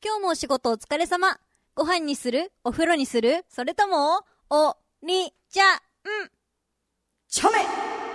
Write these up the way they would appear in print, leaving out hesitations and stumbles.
今日もお仕事お疲れ様。ご飯にする？お風呂にする？それとも、おりちゃん。 チャメ。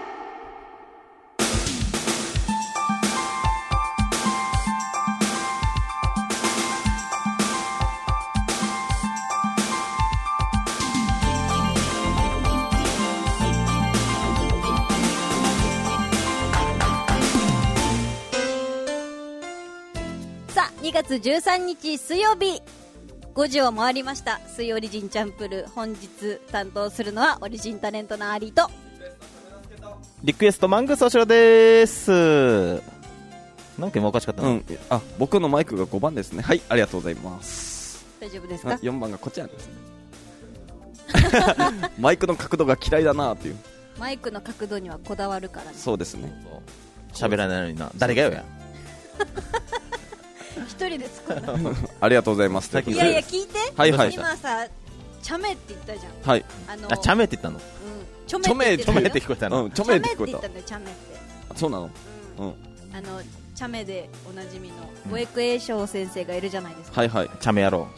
さあ、2月13日水曜日。5時を回りました。水オリジンチャンプル。本日担当するのはオリジンタレントのアリとリクエストマングスおしろでーす。なんか今おかしかったな。 僕のマイクが5番ですね。はい、ありがとうございます。 大丈夫ですか ？4番がこっちなんですね。マイクの角度が嫌いだなっていう。 マイクの角度にはこだわるからね。 そうですね。 喋らないのにな。誰がよや。 一人で作るの。 ありがとうございます。 いやいや、聞いて。 はいはい。 今さ、チャメって言ったじゃん。 はい。 チャメって言ったの？ チョメって聞こえたの。 チョメって聞こえた。 チャメって言ったんだよ、チャメって。 そうなの？ チャメでおなじみの五育栄翔先生がいるじゃないですか。 はいはい。 チャメ野郎。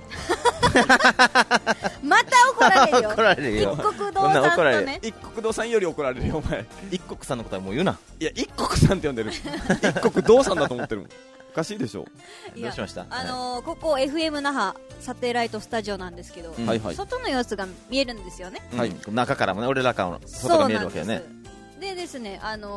また怒られるよ。 怒られるよ。 一国堂さんとね。 一国堂さんより怒られるよ、お前。 一国さんのことはもう言うな。 いや、一国さんって呼んでる。一国堂さんだと思ってるもん。おかしいでしょ。 どうしました？ ここ FM 那覇サテライトスタジオなんですけど、外の様子が見えるんですよね。 はい。中からもね、俺らから外が見えるわけよね。 でですね、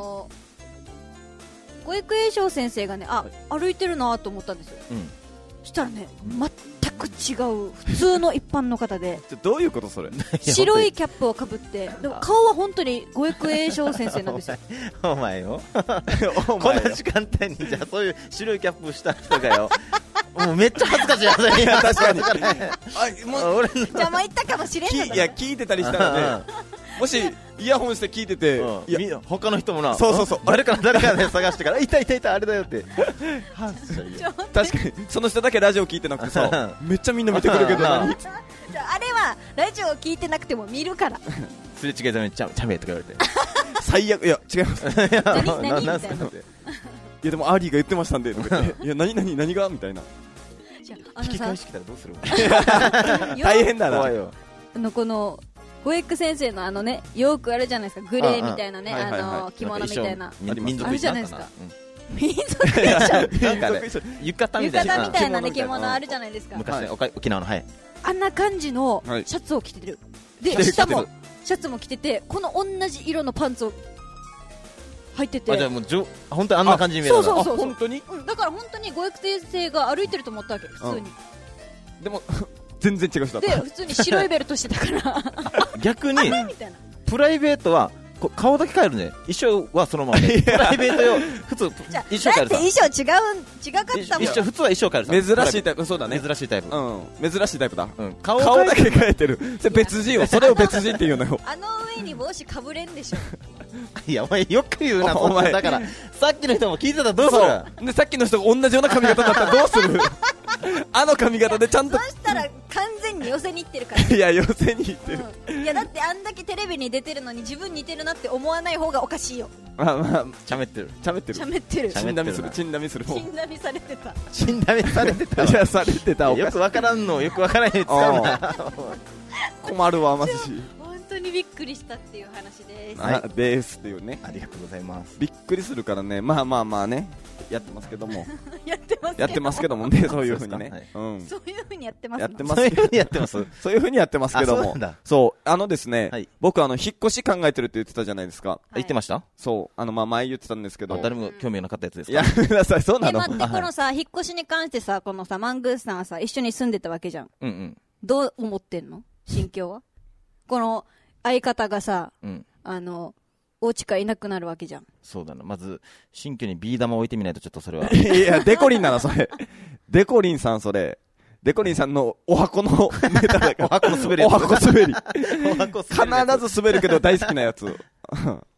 五育栄翔先生がね、歩いてるなと思ったんですよ。そしたらね、全く違う普通の一般の方でどういうことそれ？ 白いキャップをかぶって、でも顔は本当に五育栄翔先生なんですよ。 お前よ。この時間帯にじゃあそういう白いキャップした人がよ。もうめっちゃ恥ずかしいやつ。 いや、確かに。 邪魔言ったかもしれんのだ。 いや、聞いてたりしたらね、もしイヤホンして聞いてて、 他の人もな、 そう誰かね探してからいたあれだよって。 確かにその人だけラジオ聞いてなくてさ、めっちゃみんな見てくるけど、 あれはラジオ聞いてなくても見るから。 すれ違いざめにチャメとか言われて最悪。いや、違います。 何みたいな。 いや、でもアーリーが言ってましたんで、いや、何がみたいな。 引き返してきたらどうする？ 大変だな。 この五育先生のね、よくあるじゃないですか、グレーみたいなね、着物みたいな民族あるじゃないですか。 民族衣装なんかね、浴衣みたいなね、着物あるじゃないですか。 昔ね、沖縄の。はい。 あんな感じのシャツを着てる。で、下もシャツも着てて、この同じ色のパンツを履いてて。 じゃあもう本当にあんな感じに見える。 そう。 本当に？ だから本当に五育先生が歩いてると思ったわけ、普通に。 でも全然違う人だった。 で、普通に白いベルトしてたから。 逆にプライベートは顔だけ変えるね。衣装はそのままで。プライベートよ、普通衣装変えるさ。 だって衣装違かったもん。 普通は衣装変えるさ。珍しいタイプ。そうだね。 珍しいタイプ。 珍しいタイプだ。 顔だけ変えてる。それ別人よ。それを別人って言うのよ。 あの上に帽子かぶれんでしょ。 いや、お前よく言うな、お前。だからさっきの人も聞いてたらどうする？ で、さっきの人が同じような髪型だったらどうする？あの髪型でちゃんと。 そしたら完全に寄せに行ってるから。 いや、寄せに行ってる。 いや、だってあんだけテレビに出てるのに自分似てるなって思わない方がおかしいよ。 ちゃめってる。 チャメってる。 チンダミする。チンダミされてた。 死んだめされてた。 いや、されてた。 よくわからんの、よくわからんように使うな。 困るわ、マジし。 本当にびっくりしたっていう話です。 ですっていうね。 ありがとうございます。 びっくりするからね、まあね、やってますけども。 やってますけどもね、そういう風にね。 そういう風にやってます。 そういう風にやってます。そういう風にやってますけども。そう、ですね、僕引っ越し考えてるって言ってたじゃないですか。 言ってました？ そう、前言ってたんですけど。 誰も興味なかったやつですか？ やめなさい、そうなの？ 待って、このさ、引っ越しに関してさ、このさ、マングースさんはさ、一緒に住んでたわけじゃん。どう思ってんの？心境は？この相方がさ、お家からいなくなるわけじゃん。 そうだな。まず新居にビー玉置いてみないとちょっとそれは。 いや、デコリンなのそれ。デコリンさんそれ。デコリンさんのお箱のネタだから。 お箱の滑り。 お箱滑り。必ず滑るけど大好きなやつ。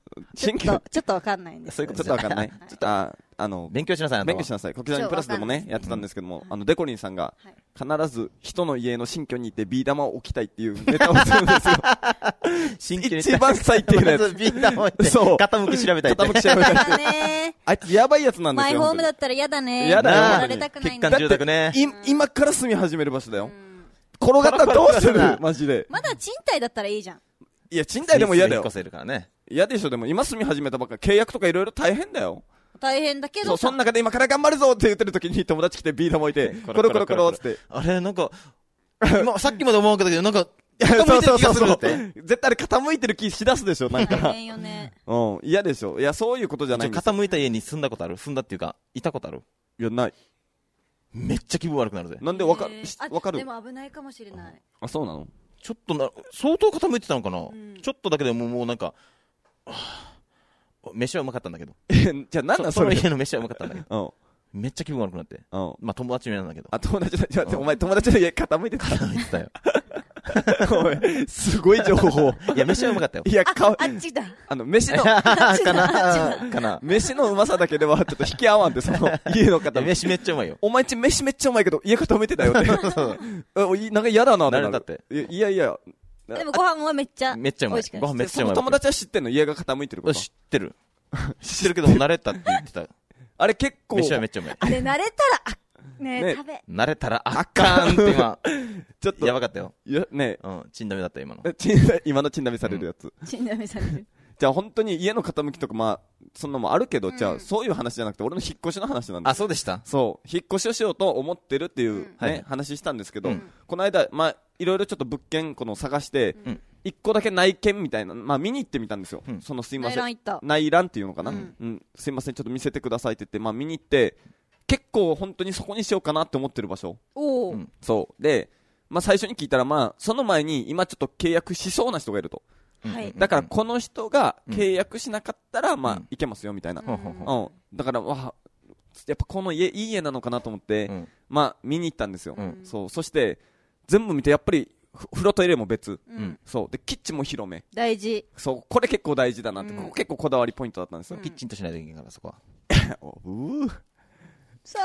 ちょっとわかんないんです。 ちょっとわかんない。ちょっと、 勉強しなさい。 勉強しなさい。こちらにプラスでもね、やってたんですけども、デコリンさんが、必ず人の家の新居に行ってビー玉を置きたいっていうネタをするんですよ。 新居に一番最低なやつ。 ビー玉を置いて、傾き調べたいって。 傾き調べたいって。あいつやばいやつなんですよ。 マイホームだったら嫌だね。 嫌だよ。 やられたくないんだ。 住宅ね。 今から住み始める場所だよ。転がったらどうするマジで。 まだ賃貸だったらいいじゃん。 いや、賃貸でも嫌だよ。 引っ越せるからね。 嫌でしょ、でも今住み始めたばっか契約とかいろいろ大変だよ。 大変だけどその中で今から頑張るぞって言ってる時に友達来てビー玉置いて、コロコロコロって。 あれ、なんか、さっきまで思うけど、なんか、 傾いてる気がするって。絶対あれ傾いてる気しだすでしょ、なんか。 大変よね。 嫌でしょ。いや、そういうことじゃないんです。 傾いた家に住んだことある？住んだっていうか、いたことある？ いや、ない。 めっちゃ気分悪くなるぜ。 なんでわかる？ でも危ないかもしれない。 あ、そうなの？ ちょっと相当傾いてたのかな？ちょっとだけでもうなんか、飯はうまかったんだけど。 じゃあなんだそれ？ その家の飯はうまかったんだけど。めっちゃ気分悪くなって。まあ友達の家なんだけど。 あ、友達だ。お前友達の家傾いてた？ 傾いてたよ。 おい、すごい情報。 いや、飯はうまかったよ。 いや、あっちだ。 飯の、かな。飯のうまさだけではちょっと引き合わんで、その、家の方。 飯めっちゃうまいよ。 お前ち飯めっちゃうまいけど、家傾いてたよって。なんか嫌だな、 誰だって。 いや。 でもご飯はめっちゃうまい。 ご飯めっちゃうまい。 友達は知ってんの？家が傾いてること。 知ってるけど、慣れたって言ってた。 あれ結構。 飯はめっちゃうまい。 あれ慣れたら、 慣れたらあかんって今、 ちょっと。 やばかったよ。 ねチンダメだった今の。 今のチンダメされるやつ。 チンダメされる。 じゃあ本当に家の傾きとかまあ、そんなもあるけど、じゃあそういう話じゃなくて俺の引っ越しの話なんです。 あ、そうでした？ そう。引っ越しをしようと思ってるっていうね、話したんですけど、この間、まあ、いろいろちょっと物件探して、一個だけ内見みたいな、まあ見に行ってみたんですよ。そのすいません。内覧っていうのかな？すいません、ちょっと見せてくださいって言って、まあ見に行って、結構本当にそこにしようかなって思ってる場所。そう。で、まあ最初に聞いたら、まあその前に今ちょっと契約しそうな人がいると。だからこの人が契約しなかったら、まあいけますよみたいな。だから、やっぱこの家、いい家なのかなと思って、まあ見に行ったんですよ。そう。そして、全部見てやっぱり、風呂トイレも別。そう。で、キッチンも広め。 大事。 そう。これ結構大事だなって。ここ結構こだわりポイントだったんですよ。 キッチンとしないといけないから、そこは。 寒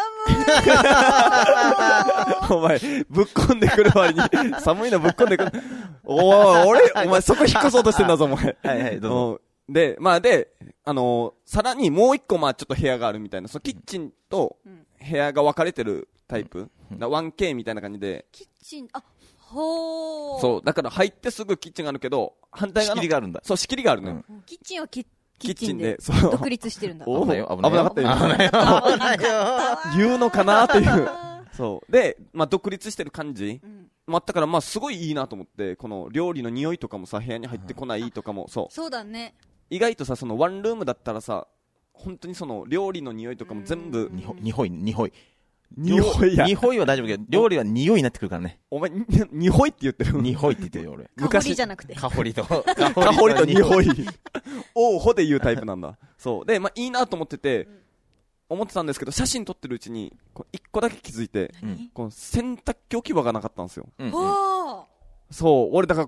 い。お前、ぶっこんでくる割に、寒いのぶっこんでくる。お前そこ引っ越そうとしてんだぞ、お前。 はい、どうぞ。 で、さらにもう一個、まあちょっと部屋があるみたいな、そのキッチンと部屋が分かれてるタイプ。1K みたいな感じで。 キッチン、ほー。 そう、だから入ってすぐキッチンがあるけど、反対側の。 仕切りがあるんだ。 そう、仕切りがあるの。 キッチンはキッチンで、 独立してるんだ。 危ないよ、 危なかったよ。言うのかなっていう。そう。で、まあ、独立してる感じ。だからまあ、すごいいいなと思って、この料理の匂いとかもさ、部屋に入ってこないとかも、そう。 そうだね。 意外とさ、そのワンルームだったらさ、本当にその料理の匂いとかも全部。 匂いは大丈夫けど、料理は匂いになってくるからね。 お前、匂いって言ってる？ 匂いって言ってるよ、俺。 香りじゃなくて。 香りと匂い。おうほで言うタイプなんだ。そう。で、まあ、いいなと思ってて、思ってたんですけど、写真撮ってるうちに、一個だけ気づいて、この洗濯機置き場がなかったんですよ。そう。俺、だから、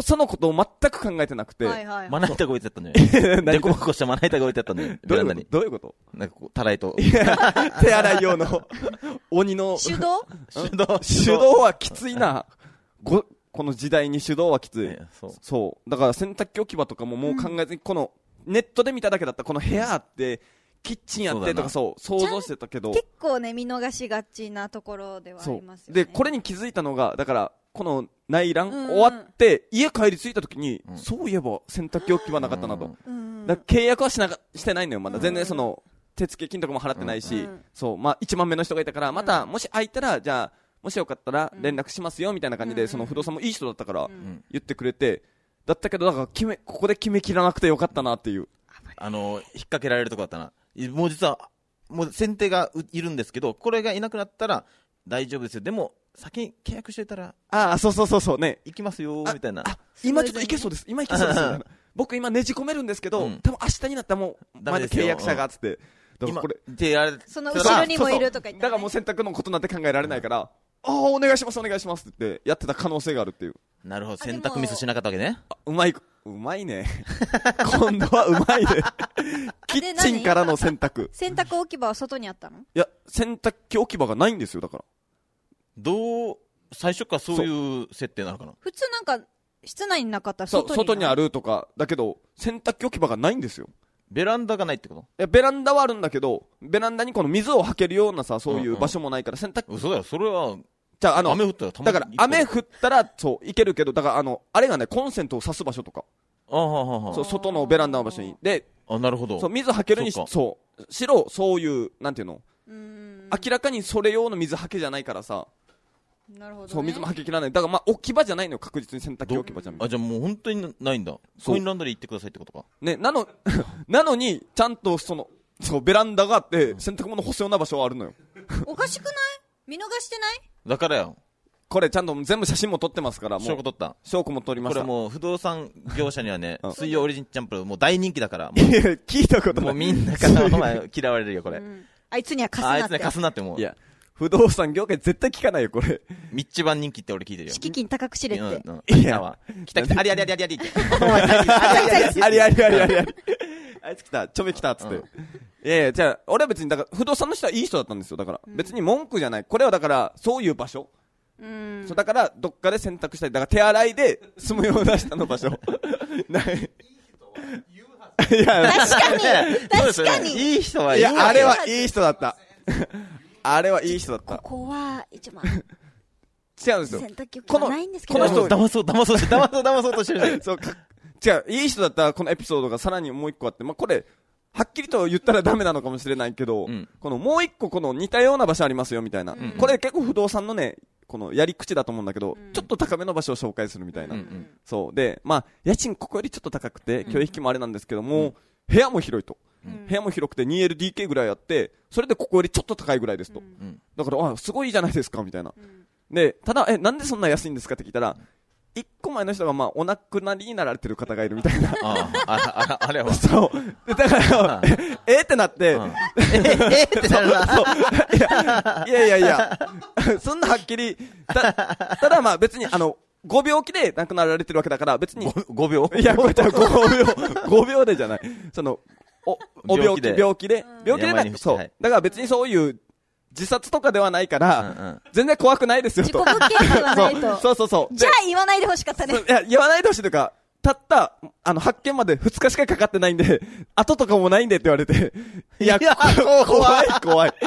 そのことを全く考えてなくて。 まな板が置いてあったんじゃない？でこぼこしたまな板が置いてあったんだよ。ベランダに。 どういうこと？ なんかたらいと。 手洗い用の、鬼の。 手動はきついな。この時代に手動はきつい。そう。だから洗濯機置き場とかももう考えずに、この、ネットで見ただけだったこの部屋あって、キッチンやってとか想像してたけど。 結構ね、見逃しがちなところではありますよね。 で、これに気づいたのが、だから、この内覧終わって、家帰り着いた時に、そういえば洗濯機置き場なかったなと。だ契約はしてないのよ、まだ。全然その、手付金とかも払ってないし、そう、まあ1万目の人がいたから、また、もし空いたら、じゃあ、もしよかったら連絡しますよ、みたいな感じで、その不動産もいい人だったから、言ってくれて、だったけど、だからここで決めきらなくてよかったなっていう。 引っ掛けられるとこだったな。もう実は、もう先手がいるんですけど、これがいなくなったら大丈夫ですよ。でも、先に契約してたら、 そうね。 行きますよ、みたいな。 今ちょっと行けそうです。今行けそうです。僕今ねじ込めるんですけど、多分明日になったらもう、まだ契約者が、つって。 今、 その後ろにもいるとか言って。 だからもう選択のことなんて考えられないから、お願いしますってやってた可能性があるっていう。 なるほど、選択ミスしなかったわけね。 うまい。 うまいね。今度はうまいね。キッチンからの洗濯。 洗濯置き場は外にあったの？いや、洗濯機置き場がないんですよ、だから。 最初からそういう設定なのかな？ 普通なんか、室内になかったら外にあるとか、だけど、洗濯機置き場がないんですよ。 ベランダがないってこと？ いや、ベランダはあるんだけど、ベランダにこの水をはけるようなさ、そういう場所もないから、洗濯機。 嘘だよ、それは。 じゃあ、 雨降ったらだから、雨降ったら、そう、いけるけど、だから、あれがね、コンセントを挿す場所とか。そう、外のベランダの場所に。で、 なるほど。 そう、水はけるにそう、そういう、なんていうの？明らかにそれ用の水はけじゃないからさ。 なるほど、ね。 そう、水もはけきらない。だからまあ、置き場じゃないのよ、確実に洗濯機置き場じゃん。 じゃあもう本当にないんだ。コインランドリー行ってくださいってことか。 ね、なのに、ちゃんとそう、ベランダがあって、洗濯物干すような場所はあるのよ。 おかしくない？見逃してない？ だからよ。 これちゃんと全部写真も撮ってますから、もう。 証拠撮った。 証拠も撮りました。 これもう不動産業者にはね、水曜オリジンチャンプルもう大人気だから。 聞いたことない。 もうみんなからお前嫌われるよ、これ。 あいつには貸すなって。 あいつには貸すなってもう。 いや。不動産業界絶対聞かないよ、これ。 一番人気って俺聞いてるよ。 敷金高くしれって。 いや。来た、ありありありありありって。 ありありありありあり。あいつ来た、ちょめ来たっつって。いやいや、じゃあ、俺は別に、だから、不動産の人はいい人だったんですよ、だから。別に文句じゃない。これはだから、そういう場所。そう、だから、どっかで洗濯したり、だから手洗いで住むような人の場所。ない。 確かに。 いい人はいい。いや、 あれはいい人だった。あれはいい人だった。 ここは、一番。 違うんですよ。 洗濯機はないんですけど。 この人、騙そうとしてる。 そう、違う、いい人だったらこのエピソードがさらにもう一個あって、まあ、これ、はっきりと言ったらダメなのかもしれないけど、このもう一個この似たような場所ありますよみたいな。これ結構不動産のね、このやり口だと思うんだけど、ちょっと高めの場所を紹介するみたいな。そう。で、まあ、家賃ここよりちょっと高くて、今日引きもあれなんですけども、部屋も広いと。部屋も広くて 2LDK ぐらいあって、それでここよりちょっと高いぐらいですと。だから、すごいじゃないですか、みたいな。で、ただ、なんでそんな安いんですかって聞いたら、一個前の人がまあお亡くなりになられてる方がいるみたいな。 あれは。 そう。だから、ってなって。 ってなるな。いや、そんなはっきり、ただまあ別にご病気で亡くなられてるわけだから別に。 5秒いや、これ5秒でじゃない。お病気で。病気でそう。だから別にそういう、自殺とかではないから、全然怖くないですよと。 自己物件ではないと。 そう。 じゃあ言わないでほしかったね。 いや、言わないでほしいというか、たった、発見まで2日しかかかってないんで、後とかもないんでって言われて、いや、怖い。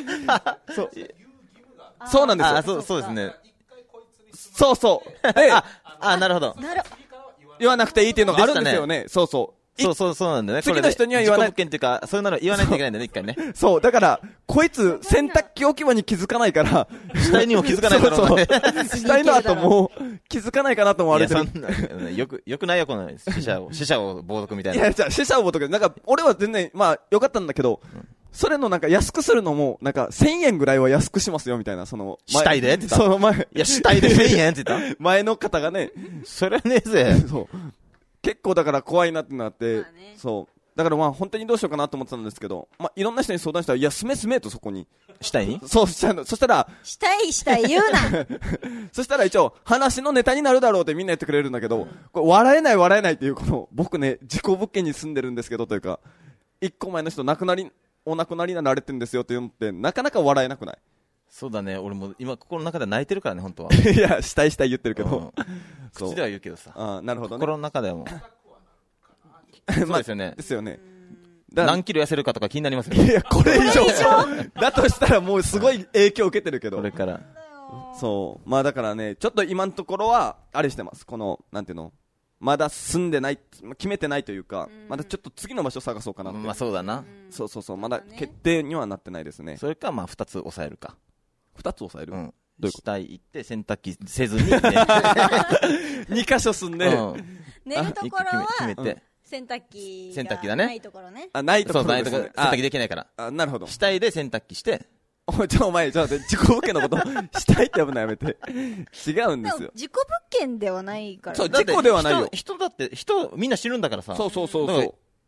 そうなんですよ。 そうですね。 そう。で、 なるほど。 言わなくていいっていうのがあるんですよね。そう。 そうなんだね。 次の人には言わない。 自己物件っていうか、そういうの言わないといけないんだね、一回ね。 そう、だから、こいつ、洗濯機置き場に気づかないから、 死体にも気づかないからそう。死体の後も、気づかないかなと思われてる。 よくないよ、この死者を冒涜みたいな。 いや、じゃあ、死者を冒涜。なんか、俺は全然、まあ、よかったんだけど、それのなんか安くするのも、なんか1000円ぐらいは安くしますよ、みたいな、 死体でって言ったその前。 いや、死体で1000円って言った前の方がね。 それはねえぜ。 そう。結構だから怖いなってなって、そう。だからまあ本当にどうしようかなと思ってたんですけど、まあいろんな人に相談したら、いや、住めとそこに。 死体にそう、そしたら、 死体言うなそしたら一応、話のネタになるだろうってみんな言ってくれるんだけど、これ笑えないっていう、この、僕ね、事故物件に住んでるんですけどというか、一個前の人お亡くなりになられてるんですよって言って、なかなか笑えなくない？ そうだね、俺も今心の中では泣いてるからね、本当は。 いや、死体言ってるけど。 口では言うけどさ。 なるほどね。 心の中ではもう。そうですよね。 ですよね。 何キロ痩せるかとか気になりますよね。 いや、これ以上だとしたらもうすごい影響を受けてるけど。 これから。 そう。まあだからね、ちょっと今のところは、あれしてます。この、なんていうの？まだ住んでない、決めてないというか、まだちょっと次の場所探そうかなって。 まあそうだな。 そう。まだ決定にはなってないですね。 それかまあ2つ抑えるか。 2つ抑える？ どういうこと？死体行って洗濯機せずに。 2箇所住んで。 寝るところは、決めて。洗濯機がないところね。 ないところ。 ないところ。洗濯機できないから。 なるほど。 死体で洗濯機して。 お前、自己物件のこと、したいって呼ぶのやめて。違うんですよ。 自己物件ではないから。 そう、事故ではないよ。 人みんな死ぬんだからさ。 そう。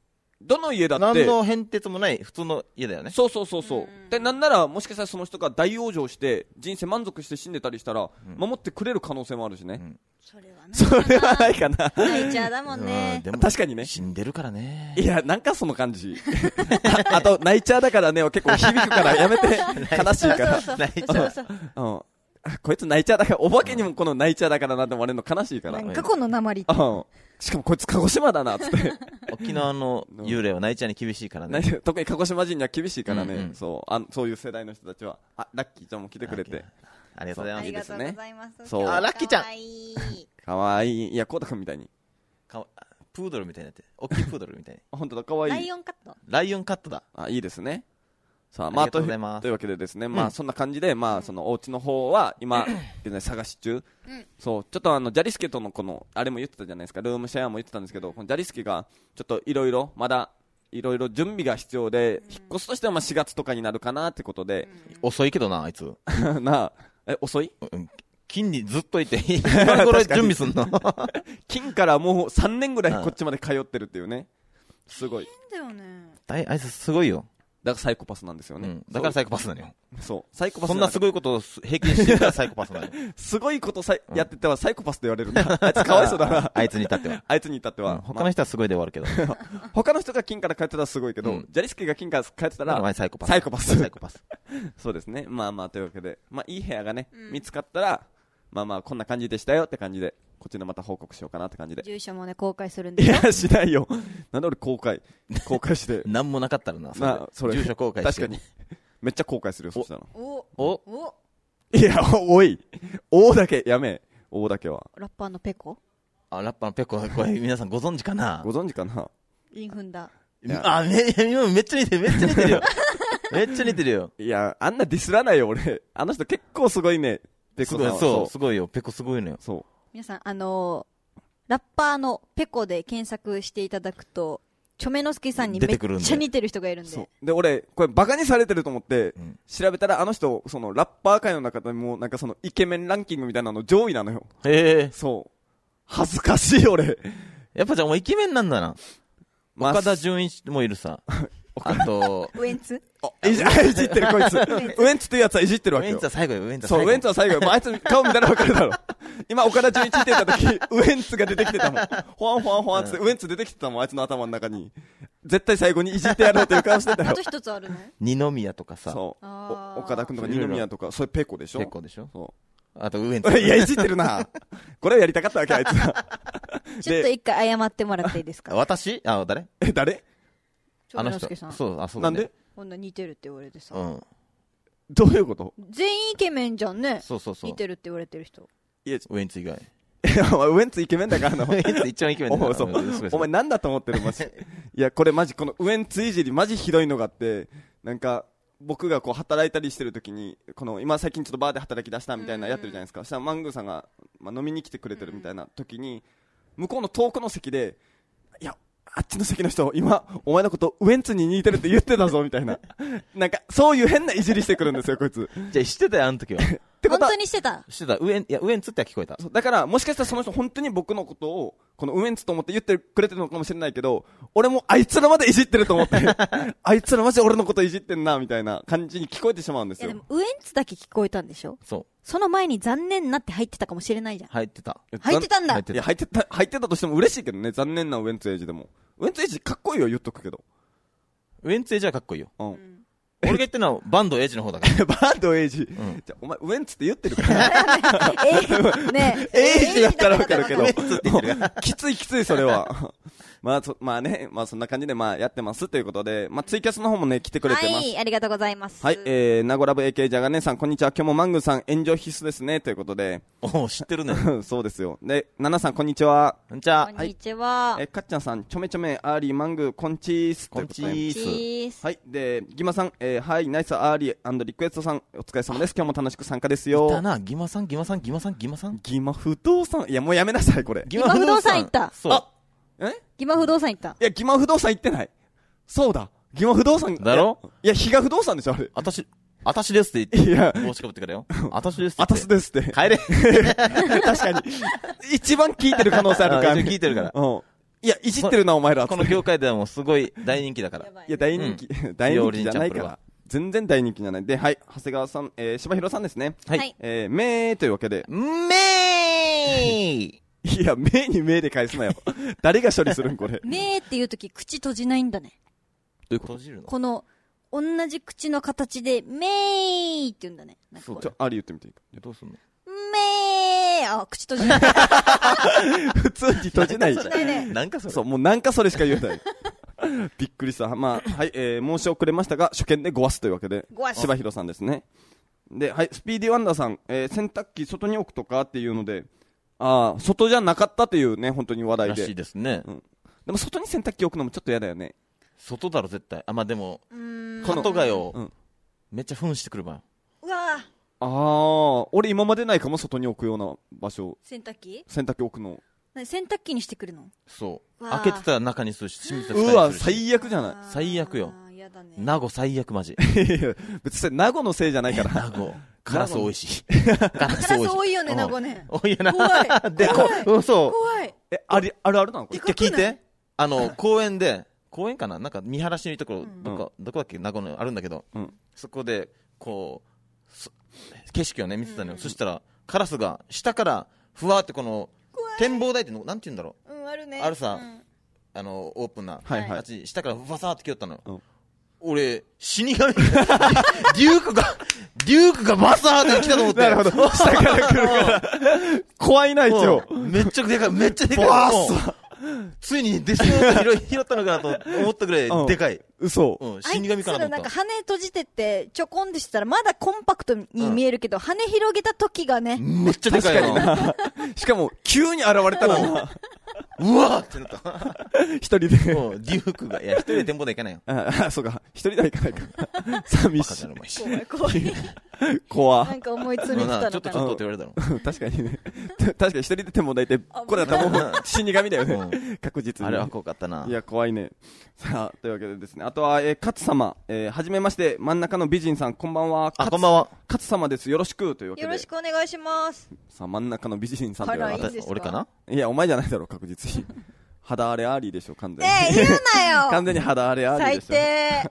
どの家だって何の変哲もない普通の家だよね。 そうで、なんならもしかしたらその人が大往生して人生満足して死んでたりしたら、守ってくれる可能性もあるしね、 それはないかな。 泣いちゃだもんね。 でも確かにね。 死んでるからね。 いや、なんかその感じ。あと、泣いちゃだからね、結構響くからやめて、悲しいから。 そう。 こいつ泣いちゃだから、お化けにもこの泣いちゃだからなって思われるの悲しいから。 なんかこの鉛。 しかもこいつ鹿児島だな、つって。 沖縄の幽霊は泣いちゃに厳しいからね。 特に鹿児島人には厳しいからね。そういう世代の人たちは。ラッキーちゃんも来てくれて。 ありがとうございます。 ありがとうございます。 そう。 ラッキーちゃん。 かわいい。いや、コウタ君みたいに。 プードルみたいになって。大きいプードルみたいに。 本当だ、かわいい。 ライオンカット。 ライオンカットだ。 いいですね。さあ、 ありがとうございます。 というわけでですね、そんな感じで、そのお家の方は今、現在探し中。そう、ちょっとジャリスケとのあれも言ってたじゃないですか、ルームシェアも言ってたんですけど、このジャリスケが、ちょっといろいろ、まだ、いろいろ準備が必要で、引っ越すとしては4月とかになるかなってことで。 遅いけどな、あいつ。 遅い？ 金にずっといて、今頃準備すんの金からもう3年ぐらいこっちまで通ってるっていうね。すごい。 いいんだよね。 あいつすごいよ。 だからサイコパスなんですよね。 だからサイコパスなのよ。 そう。サイコパス。 そんなすごいことを平均してるからサイコパスなのよ。 すごいことやっててはサイコパスって言われるんだ。あいつかわいそうだな。 あいつに至っては。 あいつに至っては。 他の人はすごいで終わるけど。 他の人が金から帰ってたらすごいけど、ジャリスケが金から帰ってたら、 サイコパス。 サイコパス。 サイコパス。 そうですね。というわけで、いい部屋がね、見つかったら、こんな感じでしたよって感じで、こっちでまた報告しようかなって感じで。 住所もね、公開するんで。 いや、しないよ。なんで俺公開して。 なんもなかったらな、 それ。 住所公開して。 確かに。めっちゃ後悔するよ、そしたら。 いや、おい。おだけ、やめ。おだけは。 ラッパーのペコ？ ラッパーのペコ、これ皆さんご存知かな？ ご存知かな？ インフンだ。 めっちゃ似てるよ。めっちゃ似てるよ。 いや、あんなディスらないよ、俺。あの人結構すごいね。ペコさん。 そう、すごいよ。ペコすごいのよ。 そう。 皆さん、ラッパーのペコで検索していただくと、チョメノスケさんにめっちゃ似てる人がいるんで。 で、俺、これバカにされてると思って、調べたらあの人、そのラッパー界の中でも、なんかそのイケメンランキングみたいなの上位なのよ。 へえ。 そう。恥ずかしい、俺。 やっぱじゃあお前イケメンなんだな。岡田准一もいるさ。あと、 ウエンツいじってるこいつ。ウエンツっていうやつはいじってるわけよ。 ウエンツは最後よ、 ウエンツは最後よ。あいつ顔見たらわかるだろ。今岡田准一って言った時、ウエンツが出てきてたもん。ほわんほわんほわんってウエンツ出てきてたもん、あいつの頭の中に。絶対最後にいじってやろうという顔してたよ。 あと一つあるの？ 二宮とかさ。 そう。岡田くんとか二宮とか、それペコでしょ？ ペコでしょ？ そう。 あとウエンツ。 いや、いじってるな。これをやりたかったわけ、あいつは。 ちょっと一回謝ってもらっていいですか？ 私？誰？ 誰？ チョメノスケさん。 そうだね。 なんで？ こんな似てるって言われてさ。 どういうこと？ 全員イケメンじゃんね。 そう。 似てるって言われてる人。 いや、ウエンツ以外。 ウエンツイケメンだからウエンツ一番イケメンだから。 お前なんだと思ってるマジ。いや、これマジ、このウエンツいじりマジひどいのがあって、なんか、僕がこう働いたりしてる時に、今最近ちょっとバーで働き出したみたいなやってるじゃないですか。そしたらマングーさんが、飲みに来てくれてるみたいな時に、向こうの遠くの席で、いや、あっちの席の人、今、お前のことウエンツに似てるって言ってたぞ、みたいな。なんか、そういう変ないじりしてくるんですよ、こいつ。 じゃあ知ってたよ、あの時は。 本当にしてた。 ウエンツっては聞こえた。 だから、もしかしたらその人本当に僕のことを、このウエンツと思って言ってくれてるのかもしれないけど、俺もあいつらまでいじってると思って、あいつらマジ俺のこといじってんな、みたいな感じに聞こえてしまうんですよ。 でも、ウエンツだけ聞こえたんでしょ？ そう。 その前に残念なって入ってたかもしれないじゃん。 入ってた。 入ってたんだ。 いや、入ってたとしても嬉しいけどね、残念なウエンツエイジでも。ウエンツエイジかっこいいよ、言っとくけど。 ウエンツエイジはかっこいいよ。 うん。 俺が言ってるのはバンドエイジの方だから。 バンドエイジ。じゃお前、ウエンツって言ってるから。 ねえ。エイジだったらわかるけど。きつい、それは。まあね、そんな感じでやってますということで、ツイキャスの方もね、来てくれてます。 はい、ありがとうございます。 はい、ナゴラブ AK ジャガネさん、こんにちは。今日もマングーさん、炎上必須ですね、ということで。 知ってるね。 そうですよ。で、ナナさん、こんにちは。 こんにちは。 こんにちは。 かっちゃんさん、ちょめちょめ、アーリー、マングー、こんちーす。 こんちーす。 はい、で、ギマさん、はい、ナイスアーリーリクエストさん、お疲れ様です。今日も楽しく参加ですよ。 いたな、ギマさん。ギマ不動産。いや、もうやめなさい、これ。 ギマ不動産行った。 そう。 ギマ不動産行った。 いや、ギマ不動産行ってない。そうだ。ギマ不動産。 だろ？ いや、比嘉不動産でしょ、あれ。 あたしですって言って。 いや。 帽子かぶってからよ。あたしですって。 あたしですって。 帰れ。 確かに。一番聞いてる可能性あるから。 聞いてるから。 うん。 いや、いじってるな、お前ら。 この業界ではもうすごい大人気だから。 いや、大人気。大人気じゃないから。全然大人気じゃない。で、はい、長谷川さん、柴弘さんですね。 はい。 めーというわけで。 めーいや、めーにめーで返すなよ。誰が処理するん、これ。 めーっていうとき、口閉じないんだね。 どういうこと？閉じるの？ この、同じ口の形で、めーって言うんだね。 あり言ってみていいか。 どうすんの？ めー口閉じない。 普通に閉じない。 閉じないね。 なんかそれ。 そう、もうなんかそれしか言えない。びっくりした。まあ、はい、申し遅れましたが、初見でごわすというわけで、柴弘さんですね。で、はい、スピーディーワンダーさん、洗濯機外に置くとかっていうので、外じゃなかったというね、本当に話題で。 らしいですね。 でも外に洗濯機置くのもちょっと嫌だよね。 外だろ、絶対。まあでも、鳩がよ、めっちゃ糞してくるばん。 うわ俺今までないかも、外に置くような場所。 洗濯機置くの。 洗濯機にしてくるの？ そう。開けてたら中にするし、閉めてたらうわ、最悪じゃない。 最悪よ。名護最悪マジ。 別に名護のせいじゃないから。 名護。カラス多いし。 カラス多いよね、名護ね。 多いよな。 怖い。 で、そう。 怖い。 あるなの？ 一回聞いて。公園で、公園かななんか見晴らしのいいところ、どこだっけ名護のあるんだけど、そこで、こう、景色をね、見てたのよ。そしたら、カラスが下から、ふわーってこの、展望台ってなんて言うんだろう。あるね。 あるさ、オープンな、下からふわさーって来よったのよ。俺、死神、デュークがバサーって来たと思って。 なるほど。下から来るから。怖いな、一応。 めっちゃでかい、めっちゃでかい。バーついに弟子の拾ったのかなと思ったぐらいでかい。 嘘。 死神かなと思った。 なんか羽閉じてってちょこんでしたらまだコンパクトに見えるけど、羽広げた時がね。 めっちゃでかいな。 しかも急に現れたらな。 うわーってなった。 一人で。 デュークが。いや、一人で店舗で行かないよ。 そうか。一人では行かないか。寂しい。 怖い。 怖なんか思い詰めてたのかな。 ちょっとって言われたの。 確かにね。確かに一人で店舗大体、これだったらもう死神だよね。確実に。 あれは怖かったな。 いや、怖いね。さあ、というわけでですね。あとは、勝様。はじめまして、真ん中の美人さん、こんばんは。 こんばんは。 勝様です。よろしく。というわけで。 よろしくお願いします。 さあ、真ん中の美人さんというわけで。 俺かな？ いや、お前じゃないだろ、確実に。肌荒れアーリーでしょ、完全に。 言うなよ完全に肌荒れアーリーでしょ。 最低。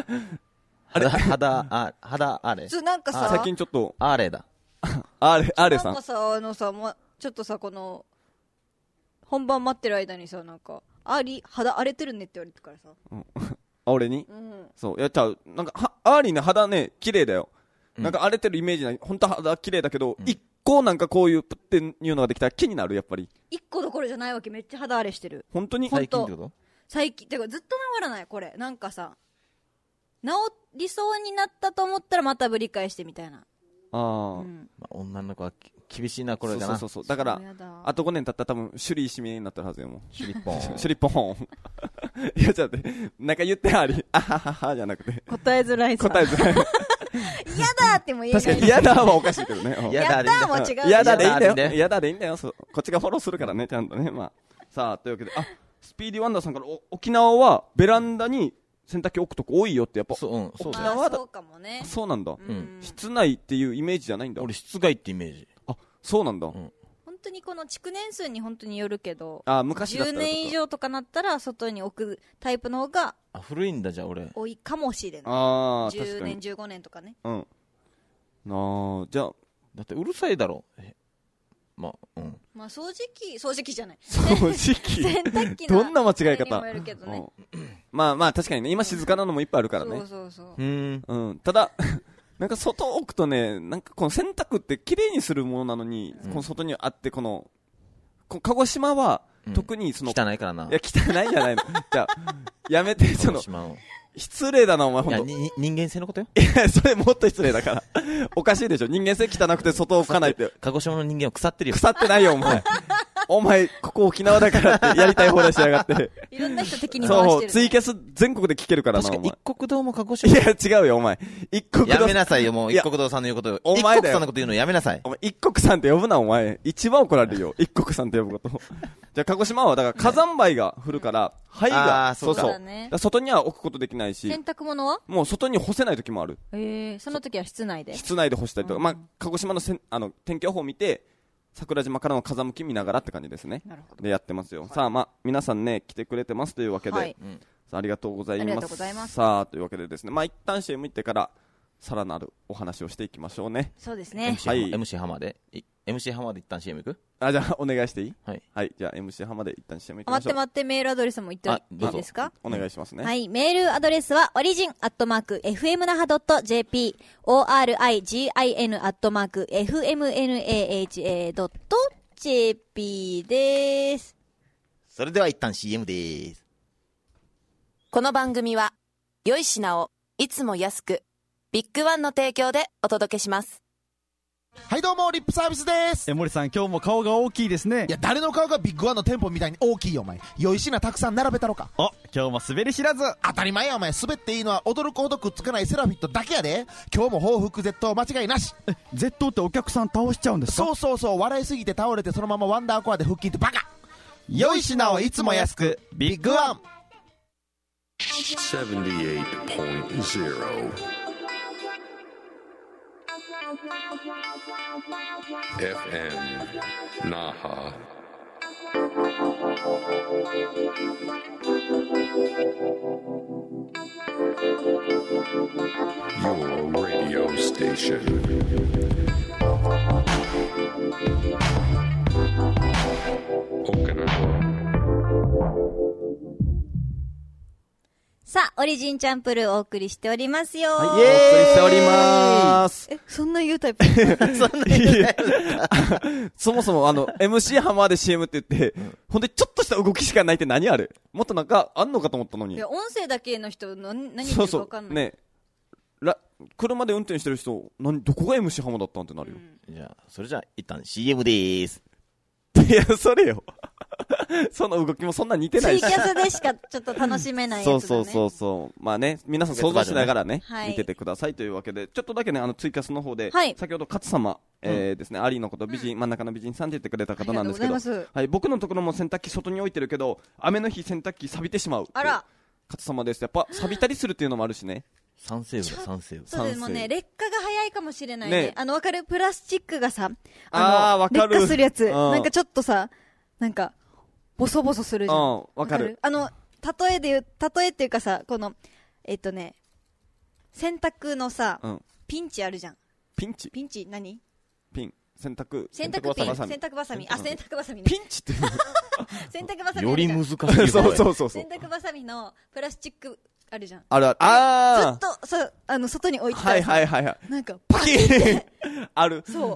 肌荒れ。 なんかさ、 最近ちょっと。 アーレだ。 アーレさん。 なんかさ、ちょっとさ、この、本番待ってる間にさ、なんか、肌荒れてるねって言われてからさ。 俺に？そう。やっちゃう。なんか、アーリーね、肌ね、綺麗だよ。なんか荒れてるイメージない。本当は肌綺麗だけど、一個なんかこういうプっていうのができたら気になる、やっぱり。 一個どころじゃないわけ、めっちゃ肌荒れしてる。 本当に？ 最近ってこと？ 最近、てかずっと治らない、これ。なんかさ、治りそうになったと思ったらまたぶり返してみたいな。 女の子は厳しいな、これがな。 そう。だから、あと5年経ったら多分、シュリー指名になってるはずよ、もう。 シュリッポン。 シュリッポン。いや、ちょっと待って、なんか言ってあり、あはははじゃなくて。 答えづらいさ。 答えづらい。 嫌だっても言えない。 確かに嫌だはおかしいけどね。 嫌だも違う。 嫌だでいいんだよ。嫌だでいいんだよ。こっちがフォローするからね、ちゃんとね。まあ。さあ、というわけで、スピーディーワンダーさんから沖縄はベランダに洗濯機置くとこ多いよって、やっぱ。 そう沖縄だ。そうかもね。 そうなんだ。室内っていうイメージじゃないんだ。 俺、室外ってイメージ。 そうなんだ。 本当にこの築年数に本当によるけど、 昔だったら 10年以上とかなったら外に置くタイプの方が古いんだ、じゃあ俺。 多いかもしれない。10年、15年とかね。 じゃあ、 だってうるさいだろ。まあ掃除機じゃない。 掃除機洗濯機のどんな間違い方。まあ確かにね、今静かなのもいっぱいあるからね。 そう。 ただ、なんか外置くとね、なんかこの洗濯って綺麗にするものなのに、この外にあって、鹿児島は、特に汚いからな。 いや、汚いじゃないの。じゃあ、やめて、失礼だな、お前、ほんと。 人間性のことよ。 いや、それもっと失礼だから。おかしいでしょ。人間性汚くて外を拭かないって。 鹿児島の人間は腐ってるよ。 腐ってないよ、お前。お前、ここ沖縄だからってやりたい放題しやがって。 いろんな人敵に回してる、ね。 そう、ツイキャス全国で聞けるからな。 確かに一国道も鹿児島。 いや、違うよ、お前。一国道。 やめなさいよ、もう一国道さんの言うこと。 お前だよ。 一国さんのこと言うのやめなさい。 お前、一国さんって呼ぶな、お前。一番怒られるよ。一国さんって呼ぶこと。じゃあ、鹿児島は、だから火山灰が降るから、灰が、そう。外には置くことできないし。 洗濯物はもう外に干せない時もある。 その時は室内で室内で干したりとか。まあ、鹿児島の天気予報を見て、 桜島からの風向き見ながらって感じですね。でやってますよ。さあ皆さんね来てくれてますというわけで、さあありがとうございます。さあというわけでですね、一旦 CM 行ってからさらなるお話をしていきましょうね。 そうですね。 MC 浜で一旦 CM 行く？ じゃあお願いしていい？はい。じゃあ MC 浜で一旦 CM 行きましょう。 待ってメールアドレスも言っていいですか？ お願いしますね。 はい、メールアドレスはorigin@fmnaha.jp origin@fmnaha.jp です。 それでは一旦 CM です。 この番組は良い品をいつも安くビッグワンの提供でお届けします。 はいどうもリップサービスです。 森さん今日も顔が大きいですね。 いや誰の顔がビッグワンの店舗みたいに大きいよお前。良い品たくさん並べたろか。 今日も滑り知らず。 当たり前やお前。滑っていいのは驚くほどくっつかないセラフィットだけやで。今日も報復絶倒間違いなし。 絶倒ってお客さん倒しちゃうんですか？ そう笑いすぎて倒れてそのままワンダーコアで腹筋ってバカ。 良い品をいつも安くビッグワン。 78.0 FM Naha. Your radio station. Okinawa. さあ、オリジンチャンプルーお送りしておりますよ。 はい、お送りしております。 そんな言うタイプそもそもMC ハマーで CM って言って、ほんでちょっとした動きしかないって何あれ？もっとなんかあんのかと思ったのに。 いや、音声だけの人、何言ってるか分かんない。 ね車で運転してる人、どこが MC ハマーだったんってなるよ。 それじゃあ一旦 CM でーす。 いや、それよ。その動きもそんな似てないし。 ツイキャスでしかちょっと楽しめないやつだね。 そう。皆さん想像しながらね、見ててくださいというわけで、ちょっとだけね、ツイキャスの方で、先ほど勝様、ですね、アリーのこと美人、真ん中の美人さんって言ってくれた方なんですけど、はい、僕のところも洗濯機外に置いてるけど、雨の日洗濯機錆びてしまう。 あら。 勝様です。やっぱ錆びたりするっていうのもあるしね。 酸性雨。 そうでもね、劣化が早いかもしれないね。わかる？プラスチックがさ、 わかる。 劣化するやつ。なんかちょっとさ、なんか、ボソボソするじゃん。 わかる。 例えっていうかさ、この、洗濯のさ、ピンチあるじゃん。 ピンチ何？ 洗濯バサミ。洗濯バサミね。 ピンチって洗濯バサミ。 より難しい。 そう。 洗濯バサミのプラスチックあるじゃん。 ある。 ずっと、外に置いてたら。 はい。 なんか、 パキーある。 そう。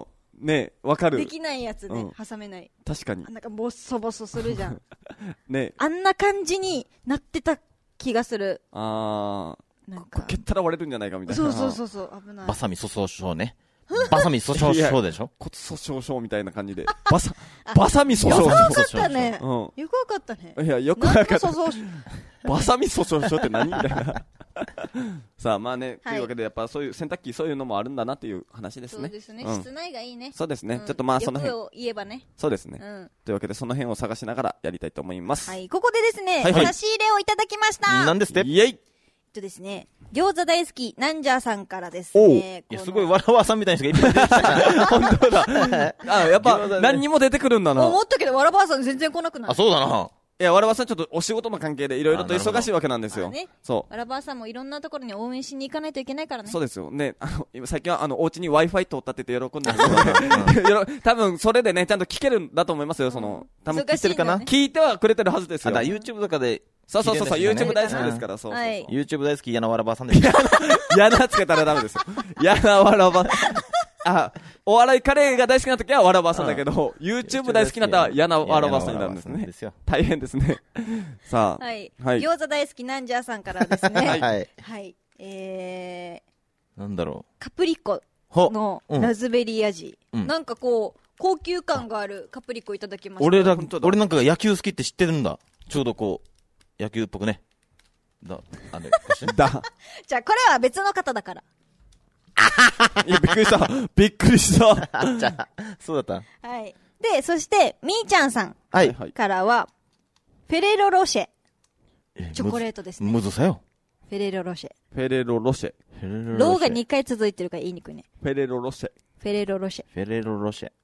ねわかる。 できないやつね、挟めない。 確かに。 なんかボソボソするじゃん。 ねあんな感じになってた気がする。 なんか蹴ったら割れるんじゃないかみたいな。 そう、危ない。 バサミ粗鬆症ね。バサミ粗鬆症でしょ？ 骨粗鬆症みたいな感じで。バサミ粗鬆症。 よくわかったね。よくわかったね。 いや、よくわかった。バサミ粗鬆症って何みたいな。さあというわけでやっぱそういう洗濯機そういうのもあるんだなっていう話ですね。 そうですね。室内がいいね。 そうですね。ちょっとその辺。 欲を言えばね。 そうですね。というわけでその辺を探しながらやりたいと思います。 はい。ここでですね、差し入れをいただきました。 なんですって？ イエイ。 ですね、餃子大好きなんじゃさんからですね。 いや、すごいわらわさんみたいな人がいっぱい出てきたから。 本当だ。やっぱ何にも出てくるんだな。 思ったけどわらばあさん全然来なくない？ そうだな。 いや、わらばさんちょっとお仕事の関係でいろいろと忙しいわけなんですよ。そう。 わらばあさんもいろんなところに応援しに行かないといけないからね。 そうですよ。ね、最近はお家に Wi-Fi と立てて喜んでる。多分それでね、ちゃんと聞けるんだと思いますよ、多分聞いてるかな？聞いてはくれてるはずですよ。 YouTube とかで。 そう、YouTube 大好きですから、そう。 YouTube 大好き、やなわらばさんです。 やなつけたらダメですよ。やなわらば。お笑いカレーが大好きな時はわらばさんだけど、YouTube 大好きなったらやなわらばさんになるんですね。大変ですね。さあ。 はい。餃子大好きなんじゃさんからですね。はい。 なんだろう。 カプリコのラズベリー味。なんかこう、高級感があるカプリコいただきました。 俺なんかが野球好きって知ってるんだ。ちょうどこう。野球っぽくね。じゃあ、 これは別の方だから。 いや、びっくりした。 じゃあ、そうだった。 はい。で、そして、みーちゃんさんからは、フェレロロシェ。チョコレートですね。 むずさよ。 フェレロロシェ。 フェレロロシェ。 ローが2回続いてるから言いにくいね。 フェレロロシェ。 フェレロロシェ。 フェレロロシェ。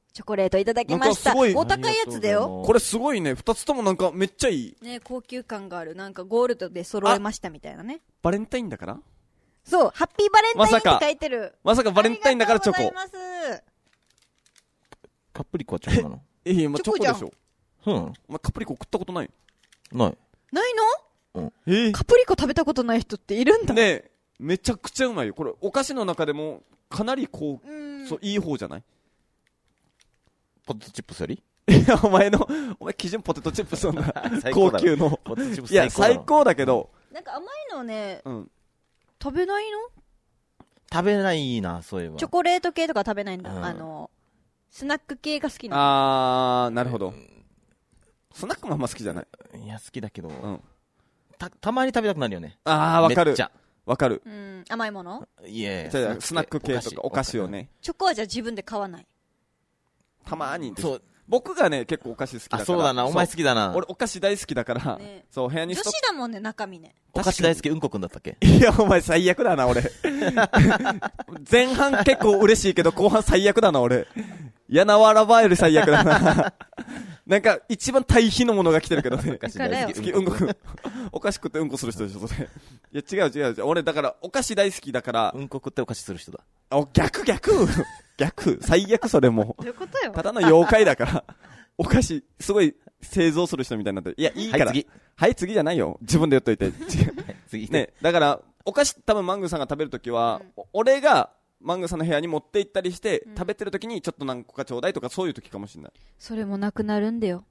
チョコレートいただきました。お高いやつだよ。 これすごいね。2つともなんかめっちゃいい。 ね、高級感がある。なんかゴールドで揃えましたみたいなね。 バレンタインだからそう、ハッピーバレンタインって書いてる。 まさかバレンタインだからチョコ。ありがとうございます。 カプリコはチョコなの？ 今チョコでしょ。 そうなの？ お前カプリコ食ったことない？ ないの？カプリコ食べたことない人っているんだねえ、めちゃくちゃうまいよ。これお菓子の中でもかなりこう、そういい方じゃない？ ポテトチップスより？ いや、お前基準ポテトチップスの高級の。いや、最高だけど。 なんか甘いのね、食べないの？ 食べないな、そういえば。 チョコレート系とか食べないんだ。スナック系が好きなの。なるほど。スナックもあんま好きじゃない。 いや、好きだけど、たまに食べたくなるよね。 わかる。わかる。 甘いもの？ いや、 スナック系とかお菓子をね。 チョコはじゃあ自分で買わない。 たまに。そう。僕がね、結構お菓子好きだから。 そうだな、お前好きだな。 俺お菓子大好きだから、そう、部屋に女子だもんね、中身ね。 お菓子大好きうんこくんだったっけ？ いや、お前最悪だな、俺。前半結構嬉しいけど、後半最悪だな、俺。やなわらばより最悪だな。なんか、一番対比のものが来てるけどね。 お菓子大好きうんこくん。お菓子食ってうんこする人でしょ、それ。いや、違う。俺、だから、お菓子大好きだから。 うんこ食ってお菓子する人だ。 逆。最悪、それも。 どういうことよ。 ただの妖怪だから。お菓子、すごい製造する人みたいになってる。いや、いいから。はい、次じゃないよ。自分で言っといて。 次。 ね、だから、お菓子多分マングーさんが食べるときは、俺がマングーさんの部屋に持って行ったりして、食べてるときにちょっと何個かちょうだいとかそういうときかもしれない。 それもなくなるんだよ。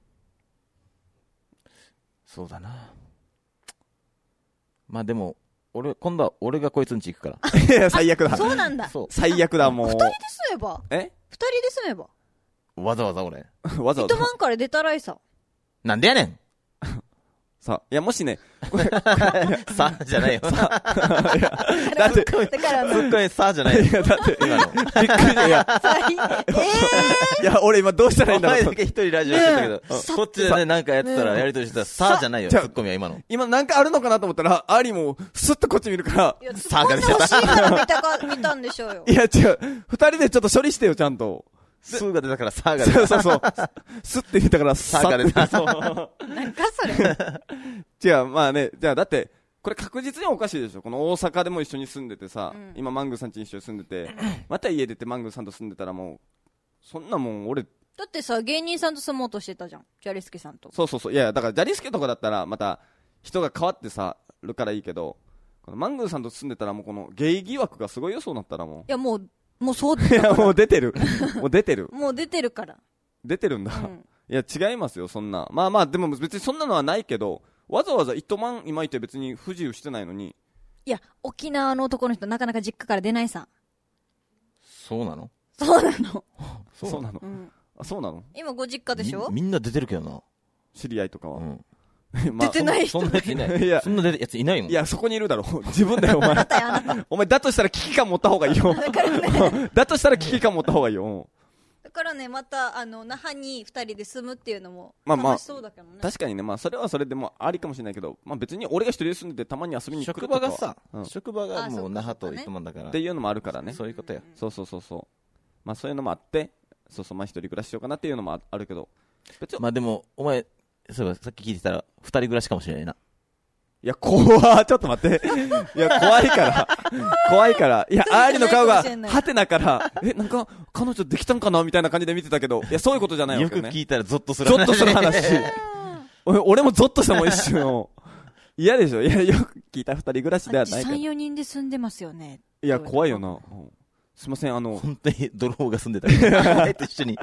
そうだな。まあでも、今度は俺がこいつんち行くから。 いや、最悪だ。 そうなんだ。 最悪だ、もう。 二人で住めば。二人で住めば。 わざわざ俺。 わざわざ。 糸満から出たらいさ。 なんでやねん。 さ、いや、もしね、 さ、じゃないよ。 だって、 ツッコミさ、じゃないよ。 いや、だって、今の。びっくりいや、いや、俺今どうしたらいいんだろう。 お前だけ一人ラジオしてたけど、こっちでね、なんかやってたら、やりとりしてたら、さ、じゃないよ、ツッコミは今の。 今なんかあるのかなと思ったら、アリも、スッとこっち見るから、 さが出ちゃった。見たんでしょうよ。 いや、違う。二人でちょっと処理してよ、ちゃんと。 スーが出たからサーが出た。 そう。スって見たからサーが出た。 なんかそれ。 違う、まあね、じゃあだって、これ確実におかしいでしょ。この大阪でも一緒に住んでてさ、今マングーさん家に一緒に住んでて、また家出てマングーさんと住んでたらもう、そんなもん俺。だってさ、芸人さんと住もうとしてたじゃん。ジャリスケさんと。 そう。いや、だからジャリスケとかだったら、また人が変わってさ、るからいいけど、このマングーさんと住んでたらもうこのゲイ疑惑がすごいよ、そうなったらもう。 いや、もうそういや、もう出てる。 もう出てるから。 出てるんだ。いや、違いますよ、そんな。まあ、でも別にそんなのはないけど、わざわざ糸満今いて別に不自由してないのに。 いや、沖縄の男の人なかなか実家から出ないさ。 そうなの？ そうなの。 そうなの。あ、そうなの？ 今ご実家でしょ？ みんな出てるけどな。 知り合いとかは。 出てない人。 そんなやついない。いや、そんなやついないもん。 いや、そこにいるだろ。自分だよ、お前。お前、だとしたら危機感持った方がいいよ。だとしたら危機感持った方がいいよ。 だからね、また、那覇に二人で住むっていうのも、楽しそうだけどね。 確かにね、まあ、それはそれでもありかもしれないけど、まあ別に俺が一人で住んでてたまに遊びに来るとか。 職場がさ、職場がもう那覇と糸満だから。 っていうのもあるからね。 そういうことよ。 そう。まあそういうのもあって、まあ一人暮らししようかなっていうのもあるけど。 まあでも、お前、そういえばさっき聞いてたら、二人暮らしかもしれないな。 いや、ちょっと待って。いや、怖いから。いや、アーリの顔が、ハテナから、なんか、彼女できたんかなみたいな感じで見てたけど、いや、そういうことじゃないわけね。 よく聞いたらゾッとする話。 ゾッとする話。俺もゾッとしたもん、一瞬。嫌でしょ。いや、よく聞いた二人暮らしではないから。 3、4人で住んでますよね。 いや、怖いよな。すいません、 本当に泥棒が住んでたから。一緒に。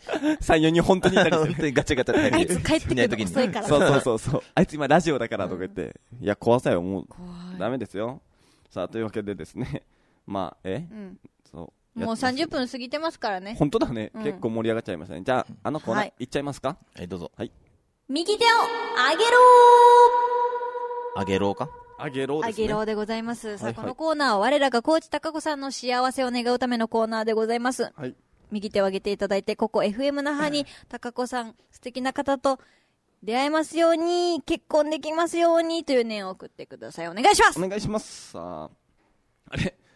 3、4人本当にいたりして。 本当にガチャガチャで入る。 あいつ帰ってくるの遅いから。 そう。あいつ今ラジオだからとか言って。いや、怖さよ、もう。ダメですよ。さあ、というわけでですね。まあ、 そう。もう30分過ぎてますからね。 本当だね。結構盛り上がっちゃいましたね。じゃあ、コーナーいっちゃいますか？ はい、どうぞ。 はい。 右手を上げろー。上げろうか？ あげろうですね。 あげろうでございます。さあ、このコーナーは我らが高知高子さんの幸せを願うためのコーナーでございます。 はい。 右手を上げていただいて、ここ FM 那覇に高子さん、素敵な方と出会えますように、結婚できますようにという念を送ってください。お願いします。 お願いします。さあ、あれ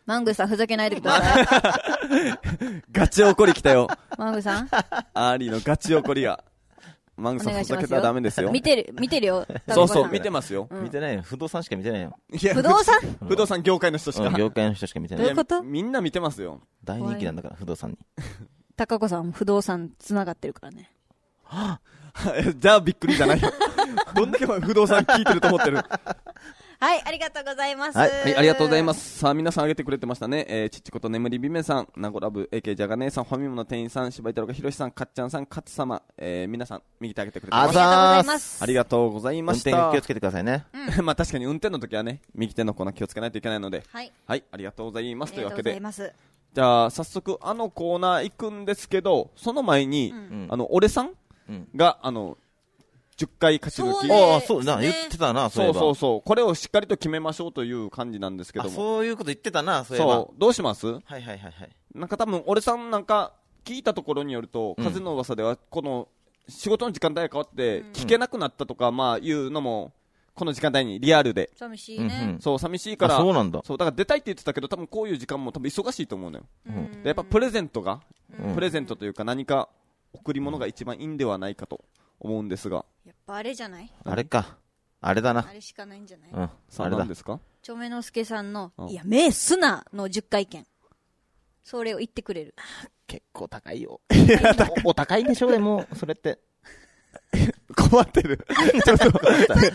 マングーさんふざけないでください。 ガチ怒り来たよ。 マングーさんアーリーのガチ怒りが。マングーさんふざけたらダメですよ。 見てるよ。 そうそう、見てますよ。 見てないよ。不動産しか見てないよ。 不動産不動産業界の人しか。 業界の人しか見てない。 どういうこと？ みんな見てますよ。 大人気なんだから、不動産に。 高子さん不動産繋がってるからね。 じゃあびっくりじゃないよ。どんだけ不動産聞いてると思ってる。 はい、ありがとうございます。 はい、ありがとうございます。さあ、皆さん挙げてくれてましたね。ちっちこと眠りびめさん、なごラブ、AK ジャガネーさん、ファミマの店員さん、柴井太郎がひろしさん、かっちゃんさん、かつ様、皆さん、右手挙げてくれてます。 ありがとうございます。 ありがとうございました。 運転気をつけてくださいね。 まあ確かに運転の時はね、右手の粉気をつけないといけないので。 はい。 はい、ありがとうございます。というわけで。 ありがとうございます。 じゃあ、早速、コーナー行くんですけど、その前に、俺さんが、10回勝ち抜き。 ああ、そうな、言ってたな、 そうそうそう。これをしっかりと決めましょうという感じなんですけども。 そういうこと言ってたな、そういえば。 そう。どうします？ はいはいはいはい。 なんか多分、俺さんなんか、聞いたところによると、風の噂では、この、仕事の時間帯が変わって、聞けなくなったとか、まあ、いうのも、この時間帯にリアルで。 寂しいね。 そう、寂しいから。 そうなんだ。 そう、だから出たいって言ってたけど、多分こういう時間も多分忙しいと思うのよ。でやっぱプレゼントが、プレゼントというか何か、贈り物が一番いいんではないかと。思うんですが。 やっぱあれじゃない？ あれか。あれだな。 あれしかないんじゃない？ うん。 さあ何ですか？ ちょめのすけさんの、いや、目すなの10回券。それを言ってくれる。 結構高いよ。お高いんでしょうね、もう、それって。 困ってる。ちょっと待って。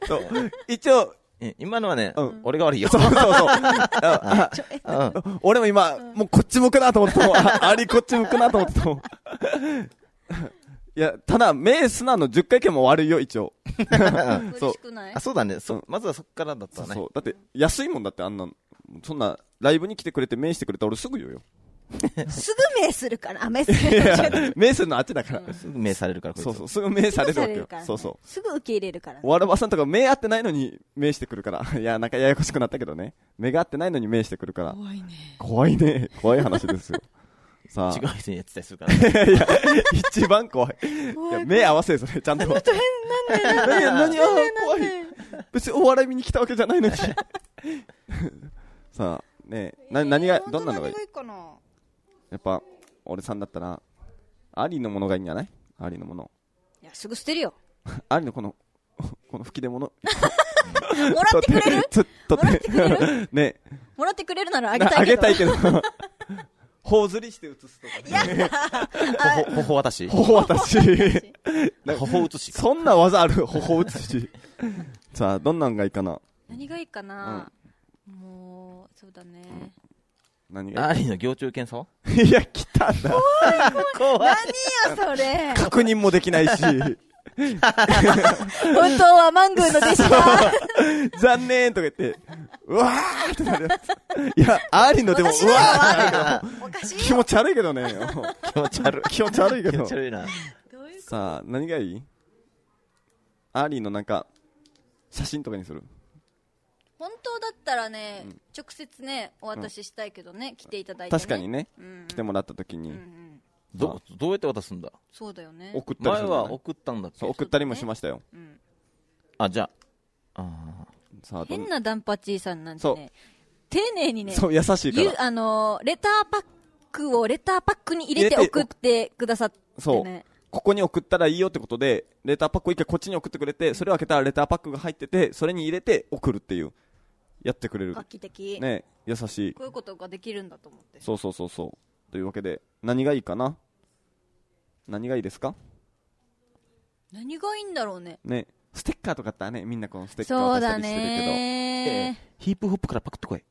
そう。一応、 今のはね、俺が悪いよ。 そうそうそう。俺も今、もうこっち向くなと思ってたもん。ありこっち向くなと思ってたもん。いや、ただ、目すなの10回券も悪いよ、一応。 そう。 あ、そうだね。まずはそっからだったね。 そう。だって、安いもんだって、あんな、そんな、ライブに来てくれて名してくれたら俺すぐ言うよ。 すぐ名するから、名する。 名するのあっちだから。 すぐ名されるから、 そうそう、すぐ名されるわけよ。そうそう。 すぐ受け入れるから。 わらばさんとか目合ってないのに名してくるから。いや、なんかややこしくなったけどね。目が合ってないのに名してくるから。 怖いね。 怖いね。怖い話ですよ。さあ。 違う人にやってたりするから。 いや、一番怖い。いや、目合わせるそれ、ちゃんと。 なんで何怖い。別にお笑い見に来たわけじゃないのに。さあ、ねえ、何が、どんなのがいい？やっぱ、俺さんだったら、アリのものがいいんじゃない？アリのもの。 いや、すぐ捨てるよ。 アリのこの吹き出物。 もらってくれる？もらってくれる？ ねもらってくれるならあげたいけど。 あげたいけど。頬ずりして写すとか、 ね。頬渡し。 頬渡し。 頬写し。 そんな技ある？頬写し。さあ、どんなんがいいかな？ 何がいいかな？もう、そうだね。 何がアリの行中検査？ いや、来たな。 怖い。何よ、それ。 確認もできないし。 本当はマングーの弟子だ。 残念とか言って、うわーってなるやつ。いや、アリのでも、うわー気持ち悪いけどね。 気持ち悪い。 気持ち悪いけど。 気持ち悪いな。 さあ、何がいい？アリのなんか、写真とかにする？ 本当だったらね、直接ね、お渡ししたいけどね、来ていただいてね。 確かにね、来てもらった時に。 どうやって渡すんだ？ そうだよね。 送ったり前は送ったんだっけ？ 送ったりもしましたよ。 あ、じゃあ。 変なダンパチーさんなんてね、丁寧にね、 そう、優しいから。 レターパックをレターパックに入れて送ってくださってね。 そう。ここに送ったらいいよってことで、レターパックを一回こっちに送ってくれて、それを開けたらレターパックが入ってて、それに入れて送るっていう。やってくれる。 画期的。 ね、優しい。 こういうことができるんだと思って。 そうそうそうそう。というわけで、何がいいかな？何がいいですか？ 何がいいんだろうね。 ね。ステッカーとかあったらね、みんなこのステッカー渡したりしてるけど。 そうだねヒップホップからパクってこい。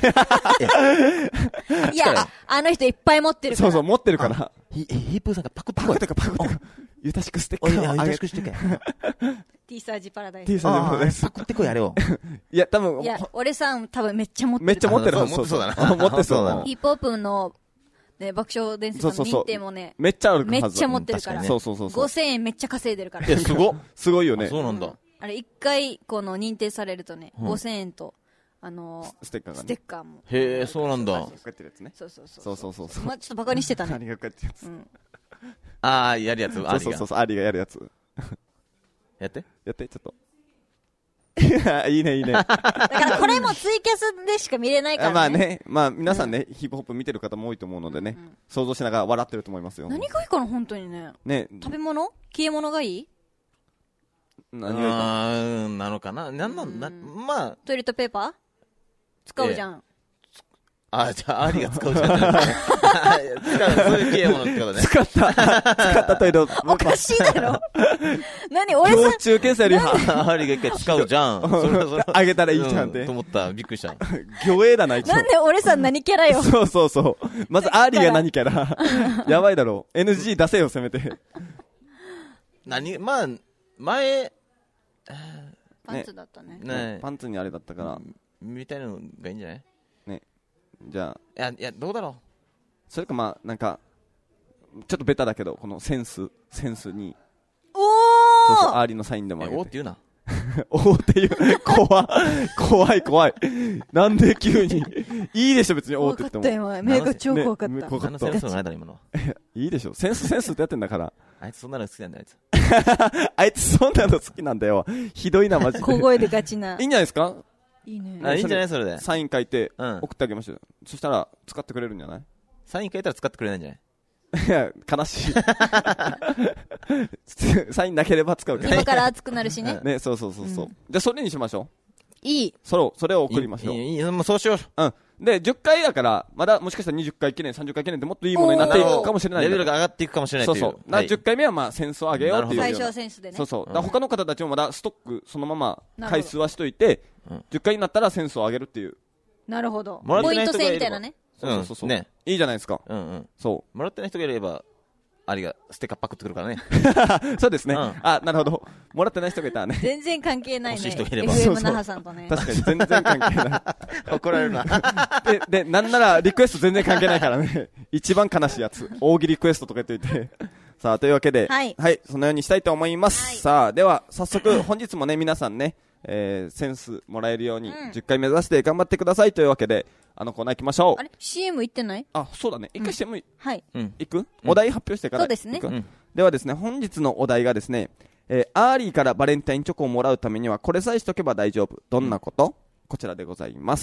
いや、あの人いっぱい持ってるから。 そうそう、持ってるから。 ヒップさんがパクってこい。 パクってこい。ゆたしくステッカーをあげる。してけ。 T サージパラダイス。 T サージパラダイス。 パクってこい、あれを。 いや、多分。 いや、俺さん多分めっちゃ持ってる。 めっちゃ持ってる。 そうだな。 持ってそうだな。 ヒップホップの、ね、爆笑伝説の認定もね、 めっちゃあるめっちゃ持ってるから。 そうそうそう。 5000円めっちゃ稼いでるから。 いや、すごっ。 すごいよね。 そうなんだ。 あれ、一回、この認定されるとね、5000円と、 ステッカーがね。 ステッカーも。 へえ、そうなんだ。 こうやってるやつね。 そうそうそう。 そうそうそう。 まあ、ちょっとバカにしてたね。 アリがこうやってやつ。 ああ、やるやつ。 そうそうそう、アリがやるやつ。 やって、 ちょっと。 いいねいいね。 だからこれもツイキャスでしか見れないからね。 まあね、まあ皆さんね、ヒップホップ見てる方も多いと思うのでね、想像しながら笑ってると思いますよ。 何がいいかな本当にね。 ね、 食べ物？消え物がいい？ 何がいいかなのかな。まあトイレットペーパー使うじゃん。 じゃあアリが使うじゃん。そういう消え物ってことね。 使ったトイレをおかしいだろ。何俺さ胸中検査よりアリが一回使うじゃん。それあげたらいいじゃんって。 と思った。びっくりした。 魚影だな、一応。 なんで俺さん何キャラよ。 そう。まずアーリーが何キャラ。やばいだろ。NG 出せよ、せめて。 まあ、前、 パンツだったね。 パンツにあれだったから。 みたいなのがいいんじゃない？ ね。じゃあ。 いや、どうだろう。 それかまあ、なんか、ちょっとベタだけど、このセンスに。 おそうアーリーのサインでもあげて。 おーって言うな。 おーっていう。怖い。なんで急に。いいでしょ、別におーって言っても。 怖かった今。目が超怖かった。 何のセンスもないだろ、今の。 いいでしょ。センスってやってんだから。 あいつそんなの好きなんだよ、 あいつそんなの好きなんだよ。ひどいな、マジで。 小声でガチな。 いいんじゃないですか？ いいね。 いいんじゃないそれで。 サイン書いて、送ってあげましょう。そしたら、使ってくれるんじゃない？ サイン書いたら使ってくれないんじゃない？ いや、悲しい。サインなければ使うけど。 今から熱くなるしね。 ね、そう。じゃあ、それにしましょう。 いい。 それを送りましょう。 いい、もうそうしよう。 うん。で、10回だから、まだもしかしたら20回記念、30回記念ってもっといいものになっていくかもしれない。 レベルが上がっていくかもしれないっていう。 そう。10回目はまあ、センスを上げようっていう。 最初はセンスでね。 そう。だから他の方たちもまだストック、そのまま回数はしといて、10回になったらセンスを上げるっていう。 なるほど。ポイント制みたいなね。 そう。ね。いいじゃないですか。そう。 もらってない人がいれば、アリがステッカーパクってくるからね。 そうですね。なるほど。もらってない人がいたらね。 全然関係ないね。 欲しい人がいれば。 FM 那覇さんとね。 確かに全然関係ない。 怒られるな。 で、なんならリクエスト全然関係ないからね。一番悲しいやつ。大喜利リクエストとか言っておいて。さあ、というわけで、はい、そのようにしたいと思います。さあ、では、早速、本日もね、皆さんね、センスもらえるように、10回目指して頑張ってくださいというわけで、コーナー行きましょう。 あれ ?CM 行ってない？ あ、そうだね。一回 CM はい。 行く？お題発表してから。 そうですね。 ではですね、本日のお題がですね、アーリーからバレンタインチョコをもらうためには、これさえしとけば大丈夫。どんなこと？こちらでございます。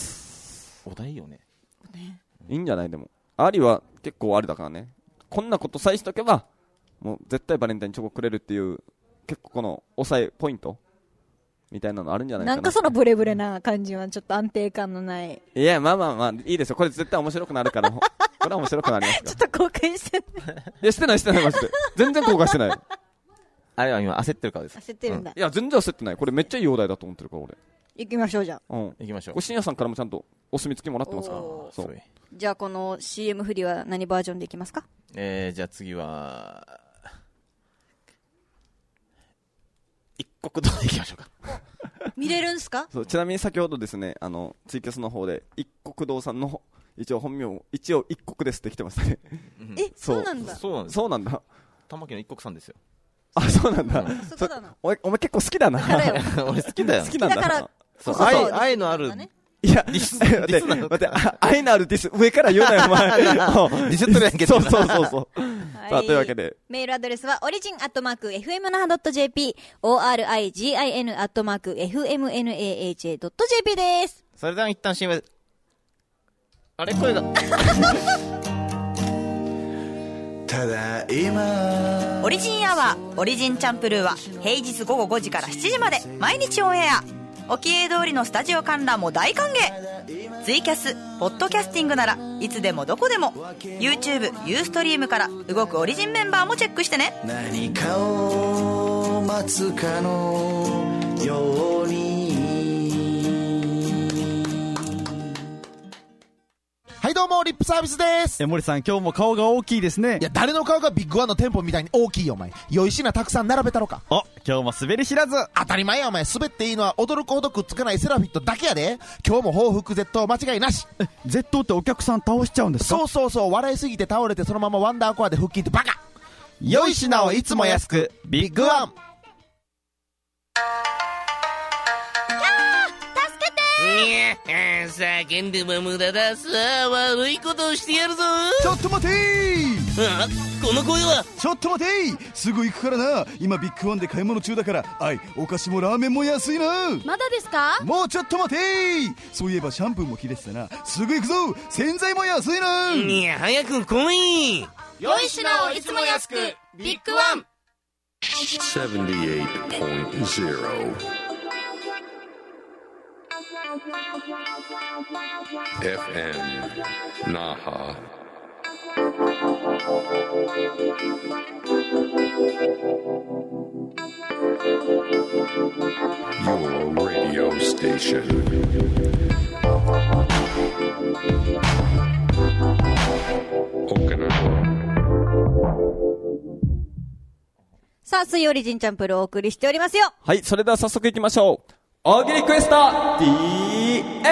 お題よね。 いいんじゃないでも。アーリーは結構あれだからね。こんなことさえしとけば、もう絶対バレンタインチョコくれるっていう、結構この抑えポイントみたいなのあるんじゃないかな。 なんかそのブレブレな感じはちょっと安定感のない。 いや、まあ、いいですよ。これ絶対面白くなるから。これは面白くなりますから。 ちょっと後悔してない。 いや、してない、マジで。全然後悔してない。 あれは今焦ってるからです。 焦ってるんだ。 いや、全然焦ってない。これめっちゃいいお題だと思ってるから、俺。 行きましょう、じゃあ。 行きましょう。 これ深夜さんからもちゃんとお墨付きもらってますから。そう。 じゃあこの CM 振りは何バージョンでいきますか？ じゃあ次は、一国道でいきましょうか。 見れるんすか？ そう、ちなみに先ほどですね、ツイキャスの方で、一国道さんの、一応本名、一応一国ですって来てましたね。 そうなんだ。 そうなんだ。 玉木の一国さんですよ。 あ、そうなんだ。お前結構好きだな。 俺好きだよ。 好きなんだ。だから、 愛のある。 いや、待って、愛のあるディス、上から言うなよ、お前。 ディスっとるやんけ。 そう。さあ、というわけで。 メールアドレスは、origin@fmnaha.jp、origin@fmnah.jp です。 それでは一旦CM。あれ声が。 ただいま。 オリジンアワー、オリジンチャンプルーは、平日午後5時から7時まで、毎日オンエア。おきえ通りのスタジオ観覧も大歓迎。ツイキャス、ポッドキャスティングならいつでもどこでも YouTube、ユーストリームから動くオリジンメンバーもチェックしてね。 何かを待つかのように。 はいどうも、リップサービスです。 森さん、今日も顔が大きいですね。 いや、誰の顔がビッグワンの店舗みたいに大きいよ、お前。良い品たくさん並べたろか。 今日も滑り知らず。 当たり前や、お前。滑っていいのは驚くほどくっつかないセラフィットだけやで。今日も報復絶倒間違いなし。 絶倒ってお客さん倒しちゃうんですか？ そう。笑いすぎて倒れてそのままワンダーコアで腹筋ってバカ。 良い品をいつも安く、ビッグワン。 助けてー。 叫んでも無駄だ。さあ、悪いことをしてやるぞ。 ちょっと待てー。 あ、この声は。 ちょっと待てー。すぐ行くからな。今ビッグワンで買い物中だから。お菓子もラーメンも安いな。 まだですか？ もうちょっと待てー。そういえばシャンプーも切れてたな。すぐ行くぞ。洗剤も安いな。 いや、早く来い。 良い品をいつも安く、ビッグワン。 78.0 FM Naha. Your radio station. Okinawa. さあ、水曜日ジンチャンプルをお送りしておりますよ。 はい、それでは早速行きましょう。大喜利クエスト DX。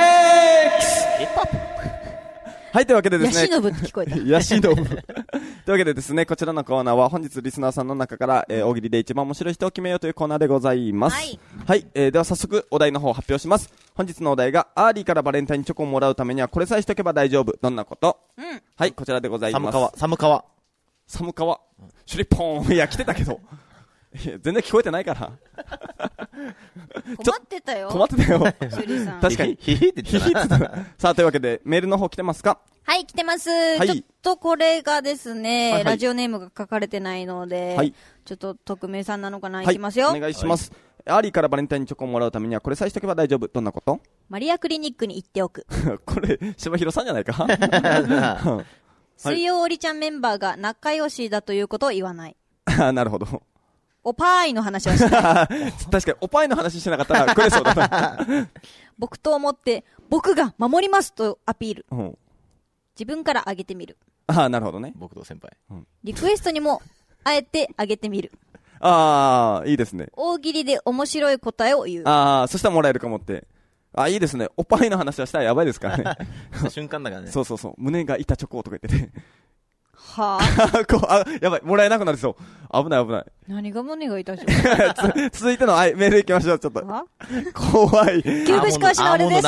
はい、というわけでですね。 ヤシノブって聞こえた。 ヤシノブ。というわけでですね、こちらのコーナーは本日リスナーさんの中から、大喜利で一番面白い人を決めようというコーナーでございます。はい。はい、では早速お題の方を発表します。本日のお題が、アーリーからバレンタインチョコをもらうためにはこれさえしとけば大丈夫。どんなこと？うん。はい、こちらでございます。 寒川。 シュリッポーン。いや、来てたけど。全然聞こえてないから。 困ってたよ。 困ってたよ。 シュリさん。 確かに。 ヒヒって言ってた。 さあ、というわけで、メールの方来てますか？ はい、来てます。 はい、 ちょっとこれがですね、 はいはい、 ラジオネームが書かれてないので、はい、ちょっと匿名さんなのかな、いきますよ。 お願いします。アーリーからバレンタインチョコをもらうためにはこれさえしとけば大丈夫。どんなこと？ マリアクリニックに行っておく。 これ、柴広さんじゃないか？ 水曜おりちゃんメンバーが仲良しだということを言わない。 なるほど。 おパーイの話はしない。 確かに、おパーイの話してなかったらくれそうだな。 僕と思って、僕が守りますとアピール。うん、自分からあげてみる。 ああ、なるほどね。 僕と先輩。 うん、リクエストにも、あえてあげてみる。 ああ、いいですね。 大喜利で面白い答えを言う。 ああ、そしたらもらえるかもって。あ、いいですね。おっぱいの話はしたらやばいですからね。 瞬間だからね。 そうそうそう。胸が痛チョコとか言ってて。 はぁ、 やばい。もらえなくなりそう。危ない危ない。 何が胸が痛チョコ続いての、メール行きましょう。ちょっと。怖い。 旧具しかしな俺です。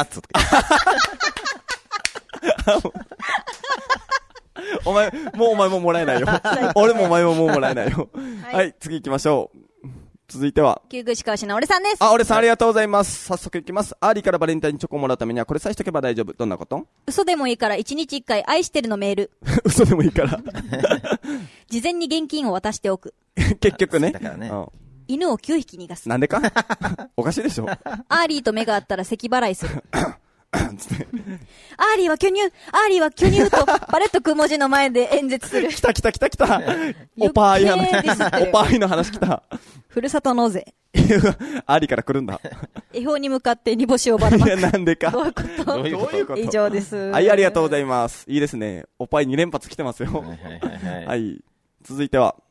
お前ももらえないよ。俺もお前ももうもらえないよ。はい、次行きましょう。続いては。 旧具しかしな俺さんです。 俺さんありがとうございます。早速行きます。アーリーからバレンタインチョコをもらうためにはこれさえしとけば大丈夫。どんなこと？ 嘘でもいいから1日1回愛してるのメール。 嘘でもいいから。 事前に現金を渡しておく。 結局ね。 犬を9匹逃がす。 なんでか？おかしいでしょ。 アーリーと目が合ったら咳払いする。アーリーは巨乳とパレットく文字の前で演説する。 来た。おパーイの話来た。 ふるさと納税。 アーリーから来るんだ。 恵方に向かって煮干しをばらまく。 いや、なんでか。 どういうこと？以上です。 はい、ありがとうございます。いいですね。おパイ2連発来てますよ。はい。続いては。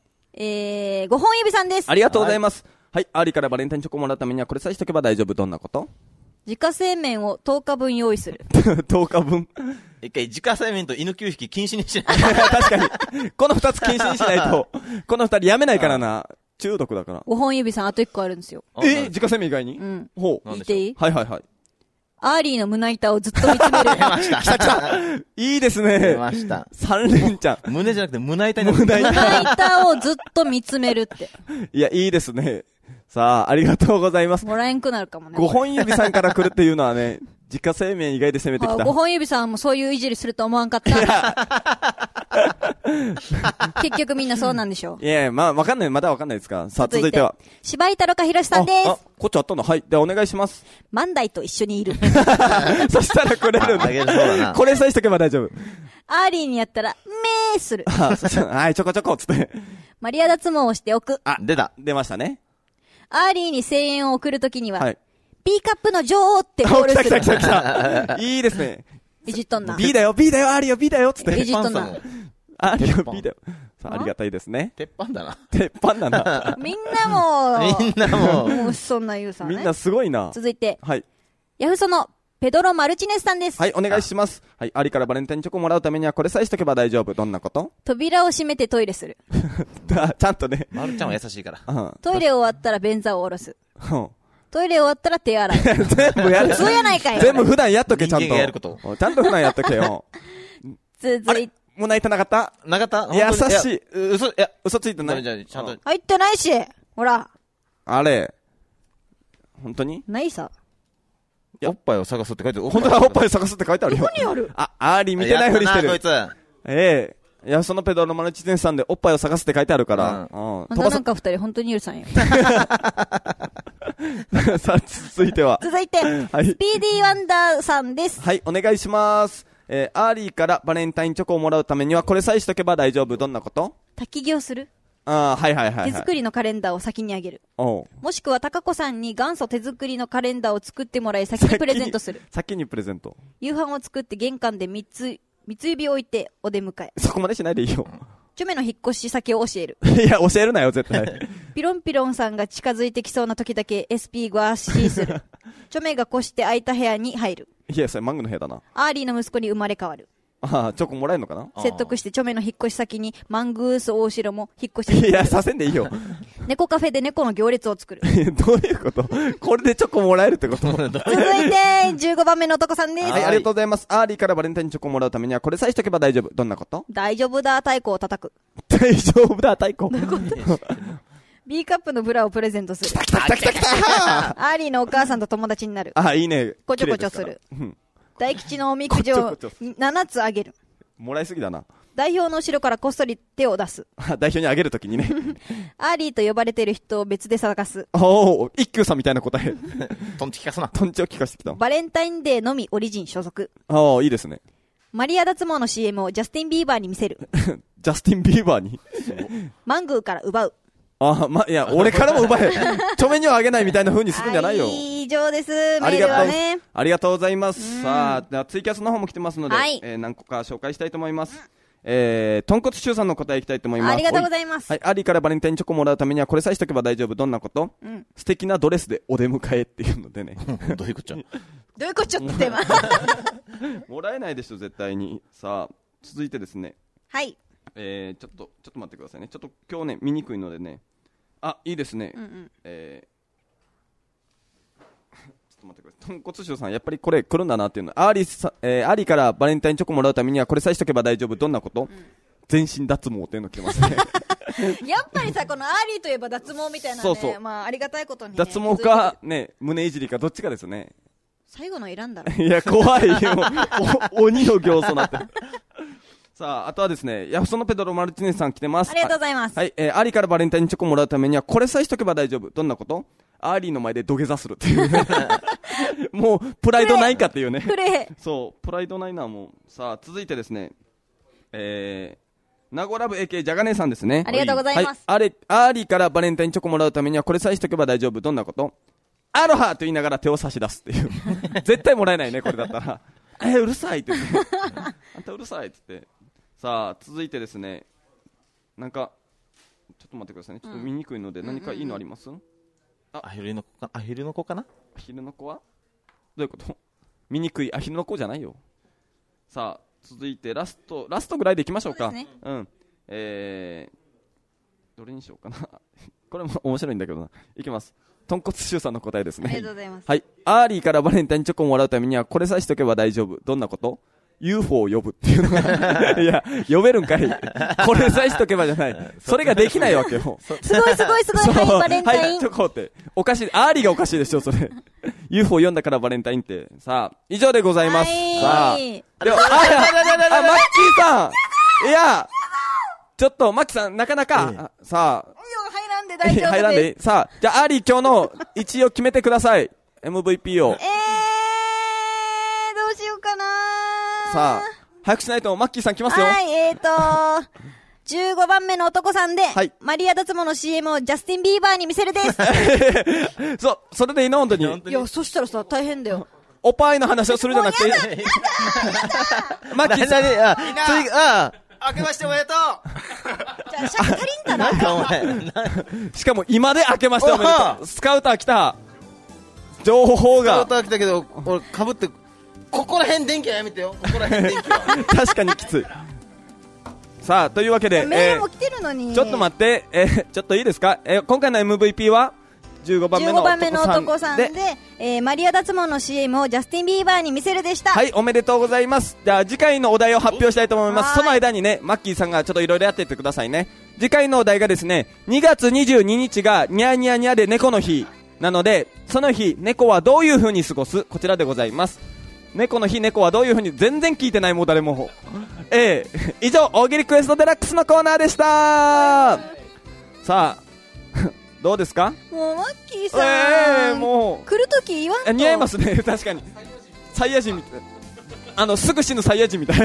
5本指さんです。 ありがとうございます。はい、アーリーからバレンタインチョコもらうためにはこれさえしとけば大丈夫。どんなこと？ 自家製麺を10日分用意する。 10日分一回自家製麺と犬9匹禁止にしない。 確かに。この2つ禁止にしないと、この2人やめないからな。中毒だから。 5本指さんあと1個あるんですよ。 自家製麺以外に？ うん。 ほう。 言っていい？ はい。 アーリーの胸板をずっと見つめる。 出ました。 来た。いいですね。 出ました。 3連チャン。 胸じゃなくて胸板に。 胸板をずっと見つめるって。 いや、いいですね。さあ、ありがとうございます。 もらえんくなるかもね。 5本指さんから来るっていうのはね、自家製麺以外で攻めてきた。 5本指さんもそういういじりすると思わんかった。結局みんなそうなんでしょう。 いや、まあ、まだわかんないですか。さあ、続いては。 柴井太郎かひろしさんです。 こっちあったの？はい。ではお願いします。 万代と一緒にいる。 そしたらくれるんだ。これさえしとけば大丈夫。 アーリーにやったら、めーする。 はい、ちょこちょこ、つって。 マリア脱毛をしておく。 出ましたね。 アーリーに声援を送るときには、B カップの女王ってコールする。 来た。いいですね。 いじっとんな。 B だよ、アーリーよ、B だよ、つって。 いじっとんな。 アーリーよ、B だよ。さあ、ありがたいですね。 鉄板だな。 みんなも、もうそんな言うさね。 みんなすごいな。 続いて、 はい。 ヤフソのペドロ・マルチネスさんです。 はい、お願いします。はい、アリからバレンタインチョコもらうためにはこれさえしとけば大丈夫。どんなこと？ 扉を閉めてトイレする。 ちゃんとね。 マルちゃんは優しいから。 トイレ終わったら便座を下ろす。 トイレ終わったら手洗い。 全部やる。 そうやないかよ。 全部普段やっとけ、ちゃんと。 人間がやること。 ちゃんと普段やっとけよ。 続いて。 もう泣いてなかった？ なかった？ 優しい。 嘘ついてない。 じゃあちゃんと。 入ってないし。ほら。 あれ。本当に？ ないさ。 おっぱいを探すって書いてある。 本当だ、おっぱいを探すって書いてあるよ。 どこにある？ アーリー見てないふりしてる。 こいつ。 いや、そのペドロマルチゼンさんでおっぱいを探すって書いてあるから。 あんたなんか二人本当に許さんよ。 さあ、続いては。 続いて、スピーディーワンダーさんです。 はい、お願いします。アーリーからバレンタインチョコをもらうためにはこれさえしとけば大丈夫。どんなこと？ 滝行する？ はい。 手作りのカレンダーを先にあげる。もしくは高子さんに元祖手作りのカレンダーを作ってもらい先にプレゼントする。 先にプレゼント。 夕飯を作って玄関で三つ指を置いてお出迎え。 そこまでしないでいいよ。 チョメの引っ越し先を教える。 いや、教えるなよ、絶対。 ピロンピロンさんが近づいてきそうな時だけ SP ご足しする。チョメが越して空いた部屋に入る。 いや、それマングの部屋だな。 アーリーの息子に生まれ変わる。 チョコもらえるのかな？ 説得してチョメの引っ越し先にマングース大城も引っ越して。 いや、させんでいいよ。 猫カフェで猫の行列を作る。 どういうこと？これでチョコもらえるってこと？続いて、 15番目の男さんです。 はい、ありがとうございます。アーリーからバレンタインチョコをもらうためにはこれさえしとけば大丈夫。どんなこと？ 大丈夫だ太鼓を叩く。 大丈夫だ太鼓。 B カップのブラをプレゼントする。 来たアーリーのお母さんと友達になる。 いいね。 こちょこちょする。大吉のおみくじを7つあげる。 もらいすぎだな。 代表の後ろからこっそり手を出す。 代表にあげるときにね。 アーリーと呼ばれている人を別で探す。 一休さんみたいな答え。 トンチ聞かすな。 トンチを聞かせてきた。 バレンタインデーのみオリジン所属。 いいですね。 マリア脱毛の CM をジャスティン・ビーバーに見せる。 ジャスティン・ビーバーにマングーから奪う。 いや、俺からも奪え。ちょめにはあげないみたいな風にするんじゃないよ。 以上です。メールはね。 ありがとうございます。さあ、ではツイキャスの方も来てますので、何個か紹介したいと思います。豚骨シュウさんの答えいきたいと思います。 ありがとうございます。 はい、アリからバレンタインチョコもらうためにはこれさえしとけば大丈夫。どんなこと？素敵なドレスでお出迎えっていうのでね。 どういうこと？ どういうことってば。 もらえないでしょ、絶対に。さあ、続いてですね。 はい。 ちょっと待ってくださいね。ちょっと今日ね、見にくいのでね。いいですね。ちょっと待ってください。豚骨シュウさん、やっぱりこれ来るんだなっていうの。アリからバレンタインチョコもらうためにはこれさえしとけば大丈夫。どんなこと？全身脱毛っていうの来てますね。 やっぱりさ、このアーリーといえば脱毛みたいなね。そう。まあ、ありがたいことにね。 脱毛か、ね、胸いじりか、どっちかですね。 最後の選んだら。 いや、怖いよ。鬼の形相なってる。さあ、あとはですね、ヤフソのペドロマルチネスさん来てます。 ありがとうございます。 はい、アリからバレンタインチョコもらうためにはこれさえしとけば大丈夫。どんなこと？アーリーの前で土下座するっていうね。もうプライドないかっていうね。そう、プライドないな、もう。さあ、続いてですね、ナゴラブ AK ジャガネさんですね。 ありがとうございます。 はい、アーリーからバレンタインチョコもらうためにはこれさえしとけば大丈夫。どんなこと？アロハと言いながら手を差し出すっていう。絶対もらえないね、これだったら。うるさいって言って。あんたうるさいって言って。さあ、続いてですね、なんか、ちょっと待ってくださいね。ちょっと見にくいので、何かいいのあります？ アヒルの子かな？ アヒルの子は？どういうこと？見にくいアヒルの子じゃないよ。さあ、続いてラストぐらいでいきましょうか。 そうですね。 どれにしようかな。これも面白いんだけどな。いきます。豚骨シュウさんの答えですね。 ありがとうございます。 はい。アーリーからバレンタインチョコをもらうためにはこれさえしとけば大丈夫。どんなこと？ UFO を呼ぶっていうのがいや、呼べるんかい。これさえしとけばじゃない。それができないわけよ。 すごい。はい、バレンタイン。 はい、チョコって。おかしい。アーリーがおかしいでしょ、それ。UFO 読んだからバレンタインって。さあ、以上でございます。さあ。では、マッキーさん。いや、ちょっと、マッキーさん、なかなか、さあ。 入らんで大丈夫です。 入らんで。さあ、じゃあ、アーリー今日の1位を決めてください。MVP を。 どうしようかな。 さあ、早くしないとマッキーさん来ますよ。 はい、15番目の男さんで、 はい、 マリア脱毛の CM をジャスティン・ビーバーに見せるです。 それでいいの？本当に。 いや、そしたらさ、大変だよ。 おっぱいの話をするじゃなくて。マッキーさん。 明けましておめでとう。 じゃあ、尺足りんだな。 しかも今で明けましておめでとう。スカウター来た。情報が。 スカウター来たけど、俺被って、ここら辺電気はやめてよ。ここら辺電気は。 確かにきつい。さあ、というわけで、 メールも来てるのに。 ちょっと待って、ちょっといいですか？今回の MVP は、 15番目の男さんで、マリア脱毛の CM をジャスティン・ビーバーに見せるでした。 はい、おめでとうございます。じゃあ次回のお題を発表したいと思います。その間にね、マッキーさんがちょっといろいろやっていってくださいね。次回のお題がですね、2月22日がニャーニャーニャーで猫の日なので、その日猫はどういう風に過ごす、こちらでございます。猫の日、猫はどういう風に、全然聞いてない、もう誰も。以上、大喜利クエストデラックスのコーナーでした。さあどうですか。 もうマッキーさん、 もう来るとき言わんと。 似合いますね、確かに。サイヤ人みたい、すぐ死ぬサイヤ人みたい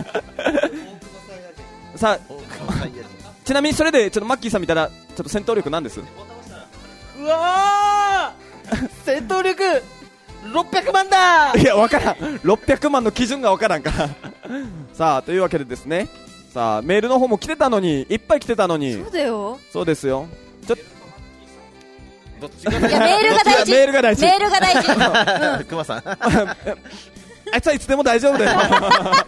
さあちなみにそれでちょっとマッキーさん見たらちょっと戦闘力なんです。 うわー戦闘力600万だ。 いや、わからん、600万の基準がわからんからさあ、というわけでですね、さあメールの方も来てたのに、いっぱい来てたのに。 そうだよ。 そうですよ。ちょっとどっちがいや、メールが大事。 メールが大事。 メールが大事。 クマさんあいつはいつでも大丈夫だよ。やだ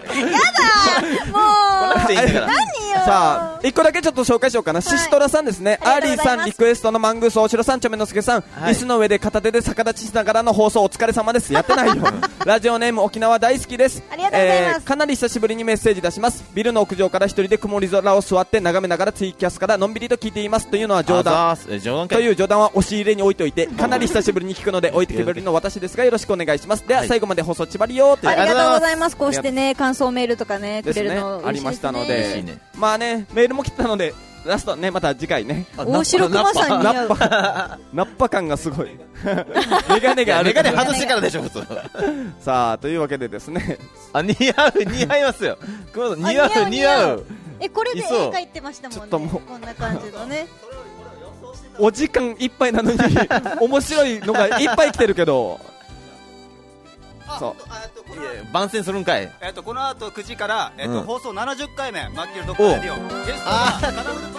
もう何よ。 さあ1個だけちょっと紹介しようかな。シシトラさんですね。アーリーさんリクエストのマングース大城さん、ちょめのすけさん、椅子の上で片手で逆立ちしながらの放送お疲れ様です。やってないよラジオネーム沖縄大好きです。 ありがとうございます。 かなり久しぶりにメッセージ出します。ビルの屋上から一人で曇り空を座って眺めながらツイキャスからのんびりと聞いています。というのは冗談という冗談は押し入れに置いといて、かなり久しぶりに聞くので置いてきぼりの私ですがよろしくお願いします。では最後まで放送ちばりよーって。 ありがとうございます。こうしてね、感想メールとかねくれるのありましたので、まあね、メールも来てたのでラストね、また次回ね。 大城熊さんに似合うナッパ感がすごいメガネがある。 メガネ外してからでしょ普通さあ、というわけでですね、 似合いますよ。似合う。 これで絵描いてましたもんね。ちょっともうこんな感じのね。 お時間いっぱいなのに面白いのがいっぱい来てるけどそう番宣するんかい。 この後9時から、放送70回目マッキーのドッグレディオゲストがカナフル